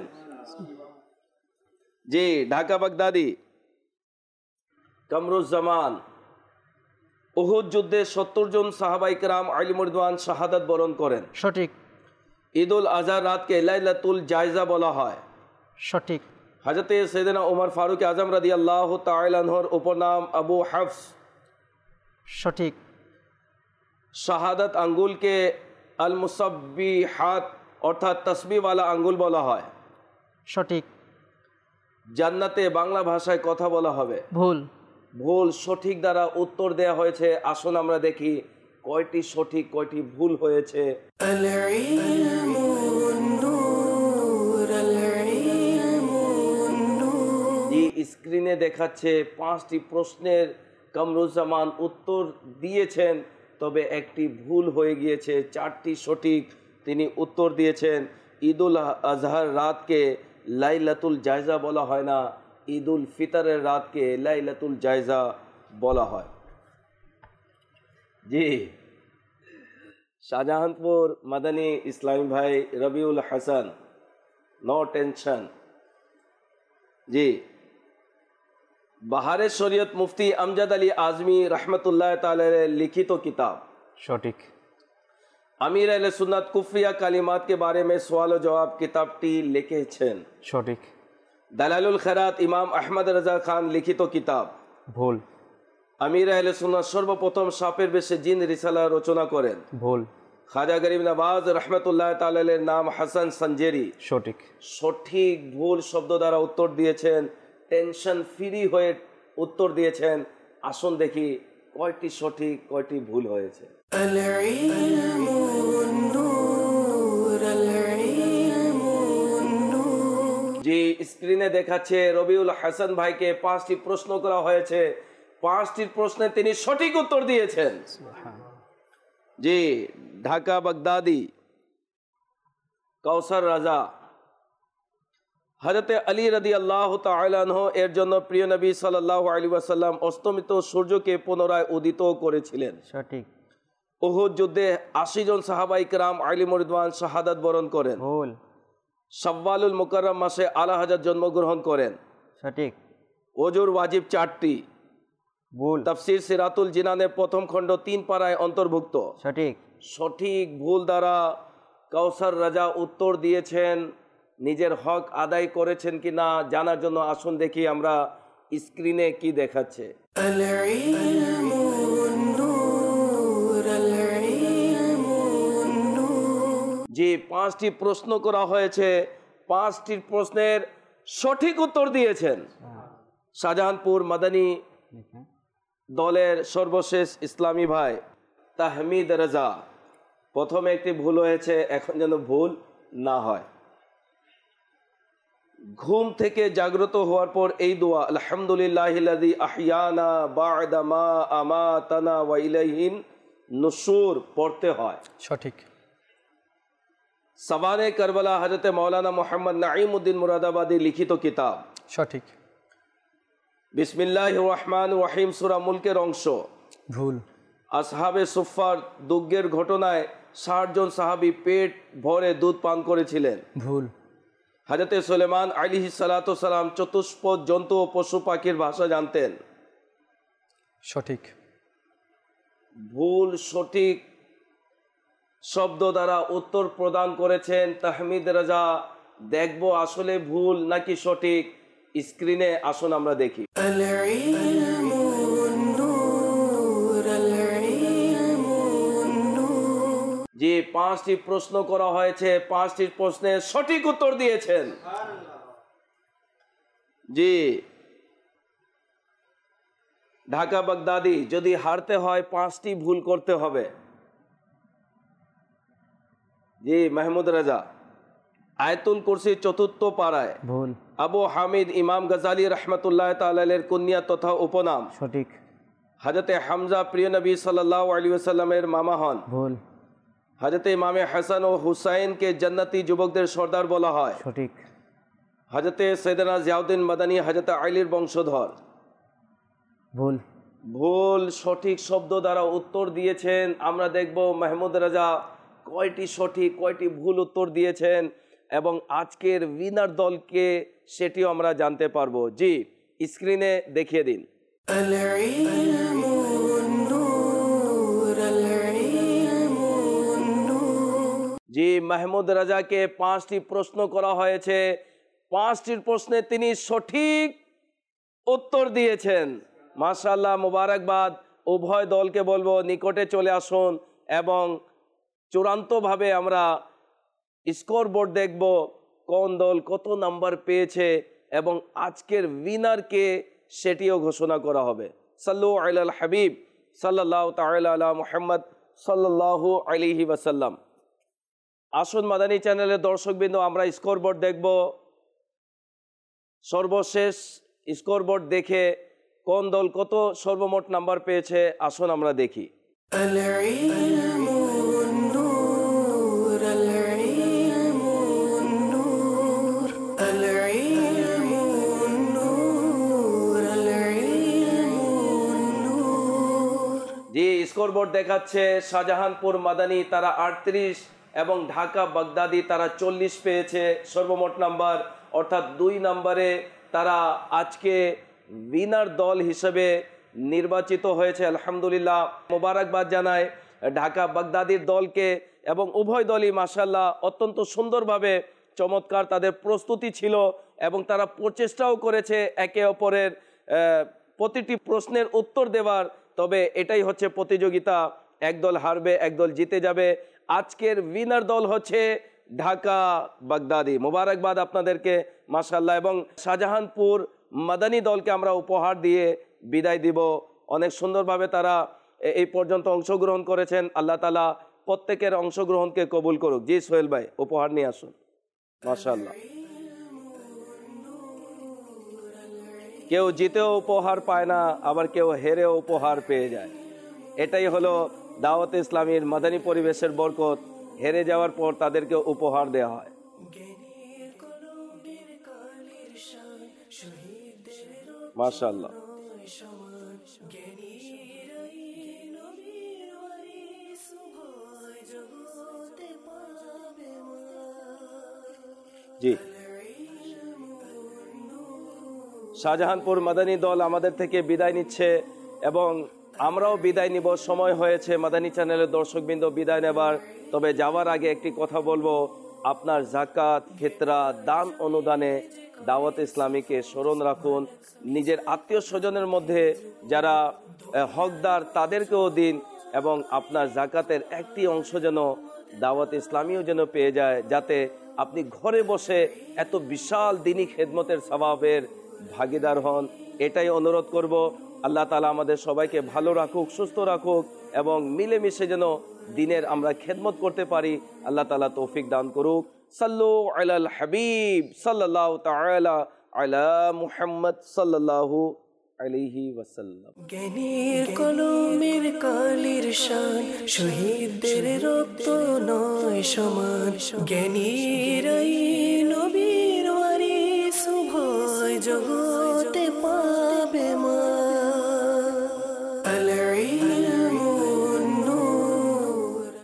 জি ঢাকা বাগদাদি। কামরুজ্জামান। উহুদ যুদ্ধে সত্তর জন সাহাবায়ে কেরাম আলিম রিদওয়ান শাহাদাত বরণ করেন। সঠিক। ঈদুল আজহার রাতকে লাইলাতুল জায়জা বলা হয়। সঠিক। হযরত সাইয়েদনা ওমর ফারুক আজম রাদিয়াল্লাহু তাআলা আনহুর উপনাম আবু হাফস। সঠিক। শাহাদাত আঙ্গুলকে আল মুসাব্বিহাত অর্থাৎ তসবিহওয়ালা আঙ্গুল বলা হয়। সঠিক। জান্নাতে বাংলা ভাষায় কথা বলা হবে। ভুল। ভুল সঠিক দ্বারা উত্তর দেয়া হয়েছে। আসুন আমরা দেখি কয়টি সঠিক কয়টি ভুল হয়েছে। স্ক্রিনে দেখাচ্ছে পাঁচটি প্রশ্নের কামরুজ্জামান উত্তর দিয়েছেন, তবে একটি ভুল হয়ে গিয়েছে। চারটি সঠিক তিনি উত্তর দিয়েছেন। ঈদুল আজহার রাতকে লাইলাতুল জায়জা বলা হয় না, ঈদুল ফিতরের রাতকে লাইলাতুল জায়জা বলা হয়। জি শাহজাহানপুর মাদানী ইসলামী ভাই রবিউল হাসান, নো টেনশন। জি বাহারে শরীয়ত মুফতি আমজাদ আলী আজমি রহমতুল্লাহ তাআলা लिखित किताब। সঠিক। আমির আহলে সুন্নাত কুফরিয়া কালিমাত के बारे में सवाल जवाब किताबটি লিখেছেন। সঠিক। দালালুল খেরাত ইমাম আহমদ রাজা খান লিখিত কিতাব। ভুল। আমির আহলে সুন্নাত সর্বপ্রথম সাপের বেশে জিন রিসালা রচনা করেন। ভুল। খাজা গরিব নওয়াজ রহমতুল্লাহ তাআলা এর নাম হাসান সঞ্জেরি। সঠিক। সঠিক ভুল শব্দ দ্বারা উত্তর দিয়েছেন। টেনশন ফ্রি হয়ে উত্তর দিয়েছেন। আসুন দেখি কয়টি সঠিক কয়টি ভুল হয়েছে। জি স্ক্রিনে দেখাচ্ছে রবিউল হাসান ভাইকে পাঁচটি প্রশ্ন করা হয়েছে। পাঁচটির প্রশ্নে তিনি সঠিক উত্তর দিয়েছেন। জি ঢাকা বাগদাদি। কাউসার রাজা। হযরত আলী রাদিয়াল্লাহু তাআলা আনহু এর জন্য প্রিয় নবী সাল্লাল্লাহু আলাইহি ওয়াসাল্লাম অস্তমিত সূর্যকে পুনরায় উদিত করেছিলেন। সঠিক। উহুদ যুদ্ধে আশি জন সাহাবায়ে কেরাম আলিম রিদওয়ান শাহাদাত বরণ করেন। ভুল। শাওয়ালুল মুকাররম মাসে আলা হযরত জন্মগ্রহণ করেন। সঠিক। ওজুর ওয়াজিব চারটি। ভুল। তাফসীর সিরাতুল জিনানের প্রথম খণ্ড তিন পারায় অন্তর্ভুক্ত। সঠিক। সঠিক ভুল দ্বারা কাউসার রাজা উত্তর দিয়েছেন। নিজের হক আদায় করেছেন কিনা জানার জন্য আসুন দেখি আমরা স্ক্রিনে কি দেখাচ্ছে। জি পাঁচটি প্রশ্ন করা হয়েছে। পাঁচটি প্রশ্নের সঠিক উত্তর দিয়েছেন। শাহজাহানপুর মাদানী দলের সর্বশেষ ইসলামী ভাই তাহমিদ রাজা। প্রথমে একটি ভুল হয়েছে, এখন যেন ভুল না হয়। ঘুম থেকে জাগ্রত হওয়ার পর এই দোয়া আলহামদুলিল্লাহিল্লাযী আহইয়ানা বা'দা মা আমাতানা ওয়া ইলাইহিন নুশুর পড়তে হয়। সঠিক। সওয়ানে কারবালা হযরত মাওলানা মোহাম্মদ নাঈমউদ্দিন মুরাদাবাদী লিখিত কিতাব। সঠিক। বিসমিল্লাহির রহমানির রহিম সূরা মুলকের অংশ। ভুল। আসহাবে সুফফার দুর্গের ঘটনায় ষাট জন সাহাবী পেট ভরে দুধ পান করেছিলেন। ভুল। হযরত সুলেমান আলাইহিস সালাতু সালাম চতুষ্পদ জন্তু ও পশু পাখির ভাষা জানতেন। সঠিক। ভুল সঠিক শব্দ দ্বারা উত্তর প্রদান করেছেন তাহমিদ রাজা। দেখবো আসলে ভুল নাকি সঠিক, স্ক্রিনে আসুন আমরা দেখি। যে পাঁচটি প্রশ্ন করা হয়েছে, পাঁচটি প্রশ্নের সঠিক উত্তর দিয়েছেন। জি, ঢাকা বাগদাদি যদি হারতে হয় পাঁচটি ভুল করতে হবে। জি মাহমুদ রাজা, আয়াতুল কুরসি চতুর্থ পাড়ায় ভুল। আবু হামিদ ইমাম গজালি রহমতুল্লাহ তাআলার কন্যা তথা উপনাম। সঠিক। হযরতে হামজা প্রিয় নবী সাল্লাল্লাহু আলাইহি ওয়াসাল্লামের মামা হন। ভুল। হযরতে ইমামে হাসান ও হুসাইনকে জান্নাতি যুবকদের সর্দার বলা হয়। সঠিক। হযরতে সৈয়দনা জিয়াউদ্দিন মাদানী হযরতে আলীর বংশধর। ভুল। ভুল। সঠিক শব্দ দ্বারা উত্তর দিয়েছেন। আমরা দেখব মাহমুদ রাজা কয়টি সঠিক কয়টি ভুল উত্তর দিয়েছেন এবং আজকের উইনার দলকে সেটিও আমরা জানতে পারবো। জি স্ক্রিনে দেখিয়ে দিন। জি মাহমুদ রাজাকে পাঁচটি প্রশ্ন করা হয়েছে, পাঁচটির প্রশ্নে তিনি সঠিক উত্তর দিয়েছেন। মাশাআল্লাহ, মুবারকবাদ। উভয় দলকে বলবো নিকটে চলে আসুন এবং চূড়ান্তভাবে আমরা স্কোর বোর্ড দেখব কোন দল কত নাম্বার পেয়েছে এবং আজকের উইনারকে সেটিও ঘোষণা করা হবে। সাল্লু আলাল হাবিব সাল্লাল্লাহু তাআলা আলা মুহাম্মদ সাল্লাল্লাহু আলাইহি ওয়াসাল্লাম। আসুন মাদানী চ্যানেলের দর্শকবৃন্দ, আমরা স্কোর বোর্ড দেখব। সর্বশেষ স্কোর বোর্ড দেখে কোন দল কত সর্বমোট নাম্বার পেয়েছে আসুন আমরা দেখি। জি স্কোর বোর্ড দেখাচ্ছে শাহজাহানপুর মাদানী তারা আটত্রিশ এবং ঢাকা বাগদাদি তারা চল্লিশ পেয়েছে সর্বমোট নাম্বার, অর্থাৎ দুই নম্বরে তারা আজকে উইনার দল হিসেবে নির্বাচিত হয়েছে। আলহামদুলিল্লাহ, মোবারকবাদ জানায় ঢাকা বাগদাদির দলকে এবং উভয় দলই মাশাআল্লাহ অত্যন্ত সুন্দরভাবে চমৎকার তাদের প্রস্তুতি ছিল এবং তারা প্রচেষ্টাও করেছে একে অপরের প্রতিটি প্রশ্নের উত্তর দেওয়ার। তবে এটাই হচ্ছে প্রতিযোগিতা, একদল হারবে একদল জিতে যাবে। আজকের উইনার দল হচ্ছে ঢাকা বাগদাদি। মোবারকবাদ আপনাদেরকে মাশাআল্লাহ। এবং শাহজাহানপুর মাদানী দলকে আমরা উপহার দিয়ে বিদায় দিব। অনেক সুন্দরভাবে তারা এই পর্যন্ত অংশগ্রহণ করেছেন। আল্লাহ তাআলা প্রত্যেকের অংশগ্রহণকে কবুল করুক। জি সোহেল ভাই, উপহার নিয়ে আসুন। মাশাআল্লাহ, কেউ জিতেও উপহার পায় না, আবার কেউ হেরেও উপহার পেয়ে যায়। এটাই হলো দাওয়াত ইসলামীর মাদানী পরিবেশের বরকত। হেরে যাওয়ার পর তাদেরকে উপহার দেওয়া হয়। মাশাআল্লাহ। জি শাহজাহানপুর মাদানী দল আমাদের থেকে বিদায় নিচ্ছে এবং আমরাও বিদায় নিব। সময় হয়েছে মাদানী চ্যানেলের দর্শকবৃন্দ বিদায় নেবার। তবে যাওয়ার আগে একটি কথা বলবো, আপনার যাকাত, ফিতরা, দান অনুদানে দাওয়াত ইসলামীকে স্মরণ রাখুন। নিজের আত্মীয় স্বজনের মধ্যে যারা হকদার তাদেরকেও দিন এবং আপনার যাকাতের একটি অংশ যেন দাওয়াত ইসলামীও যেন পেয়ে যায়, যাতে আপনি ঘরে বসে এত বিশাল দিনী খেদমতের সওয়াবের ভাগিদার হন। এটাই অনুরোধ করব। আল্লাহ তাআলা আমাদের সবাইকে ভালো রাখুক, সুস্থ রাখুক এবং মিলেমিশে যেন দিনের আমরা খেদমত করতে পারি। আল্লাহ তাআলা তৌফিক দান করুক। সাল্লু আলাল হাবিব সাল্লাল্লাহু তাআলা আলা মুহাম্মদ সাল্লাল্লাহু আলাইহি ওয়াসাল্লাম। জ্ঞানীর কলমের কালির শান, শহীদদের রক্ত নয় সমান। জ্ঞানীরাই নবী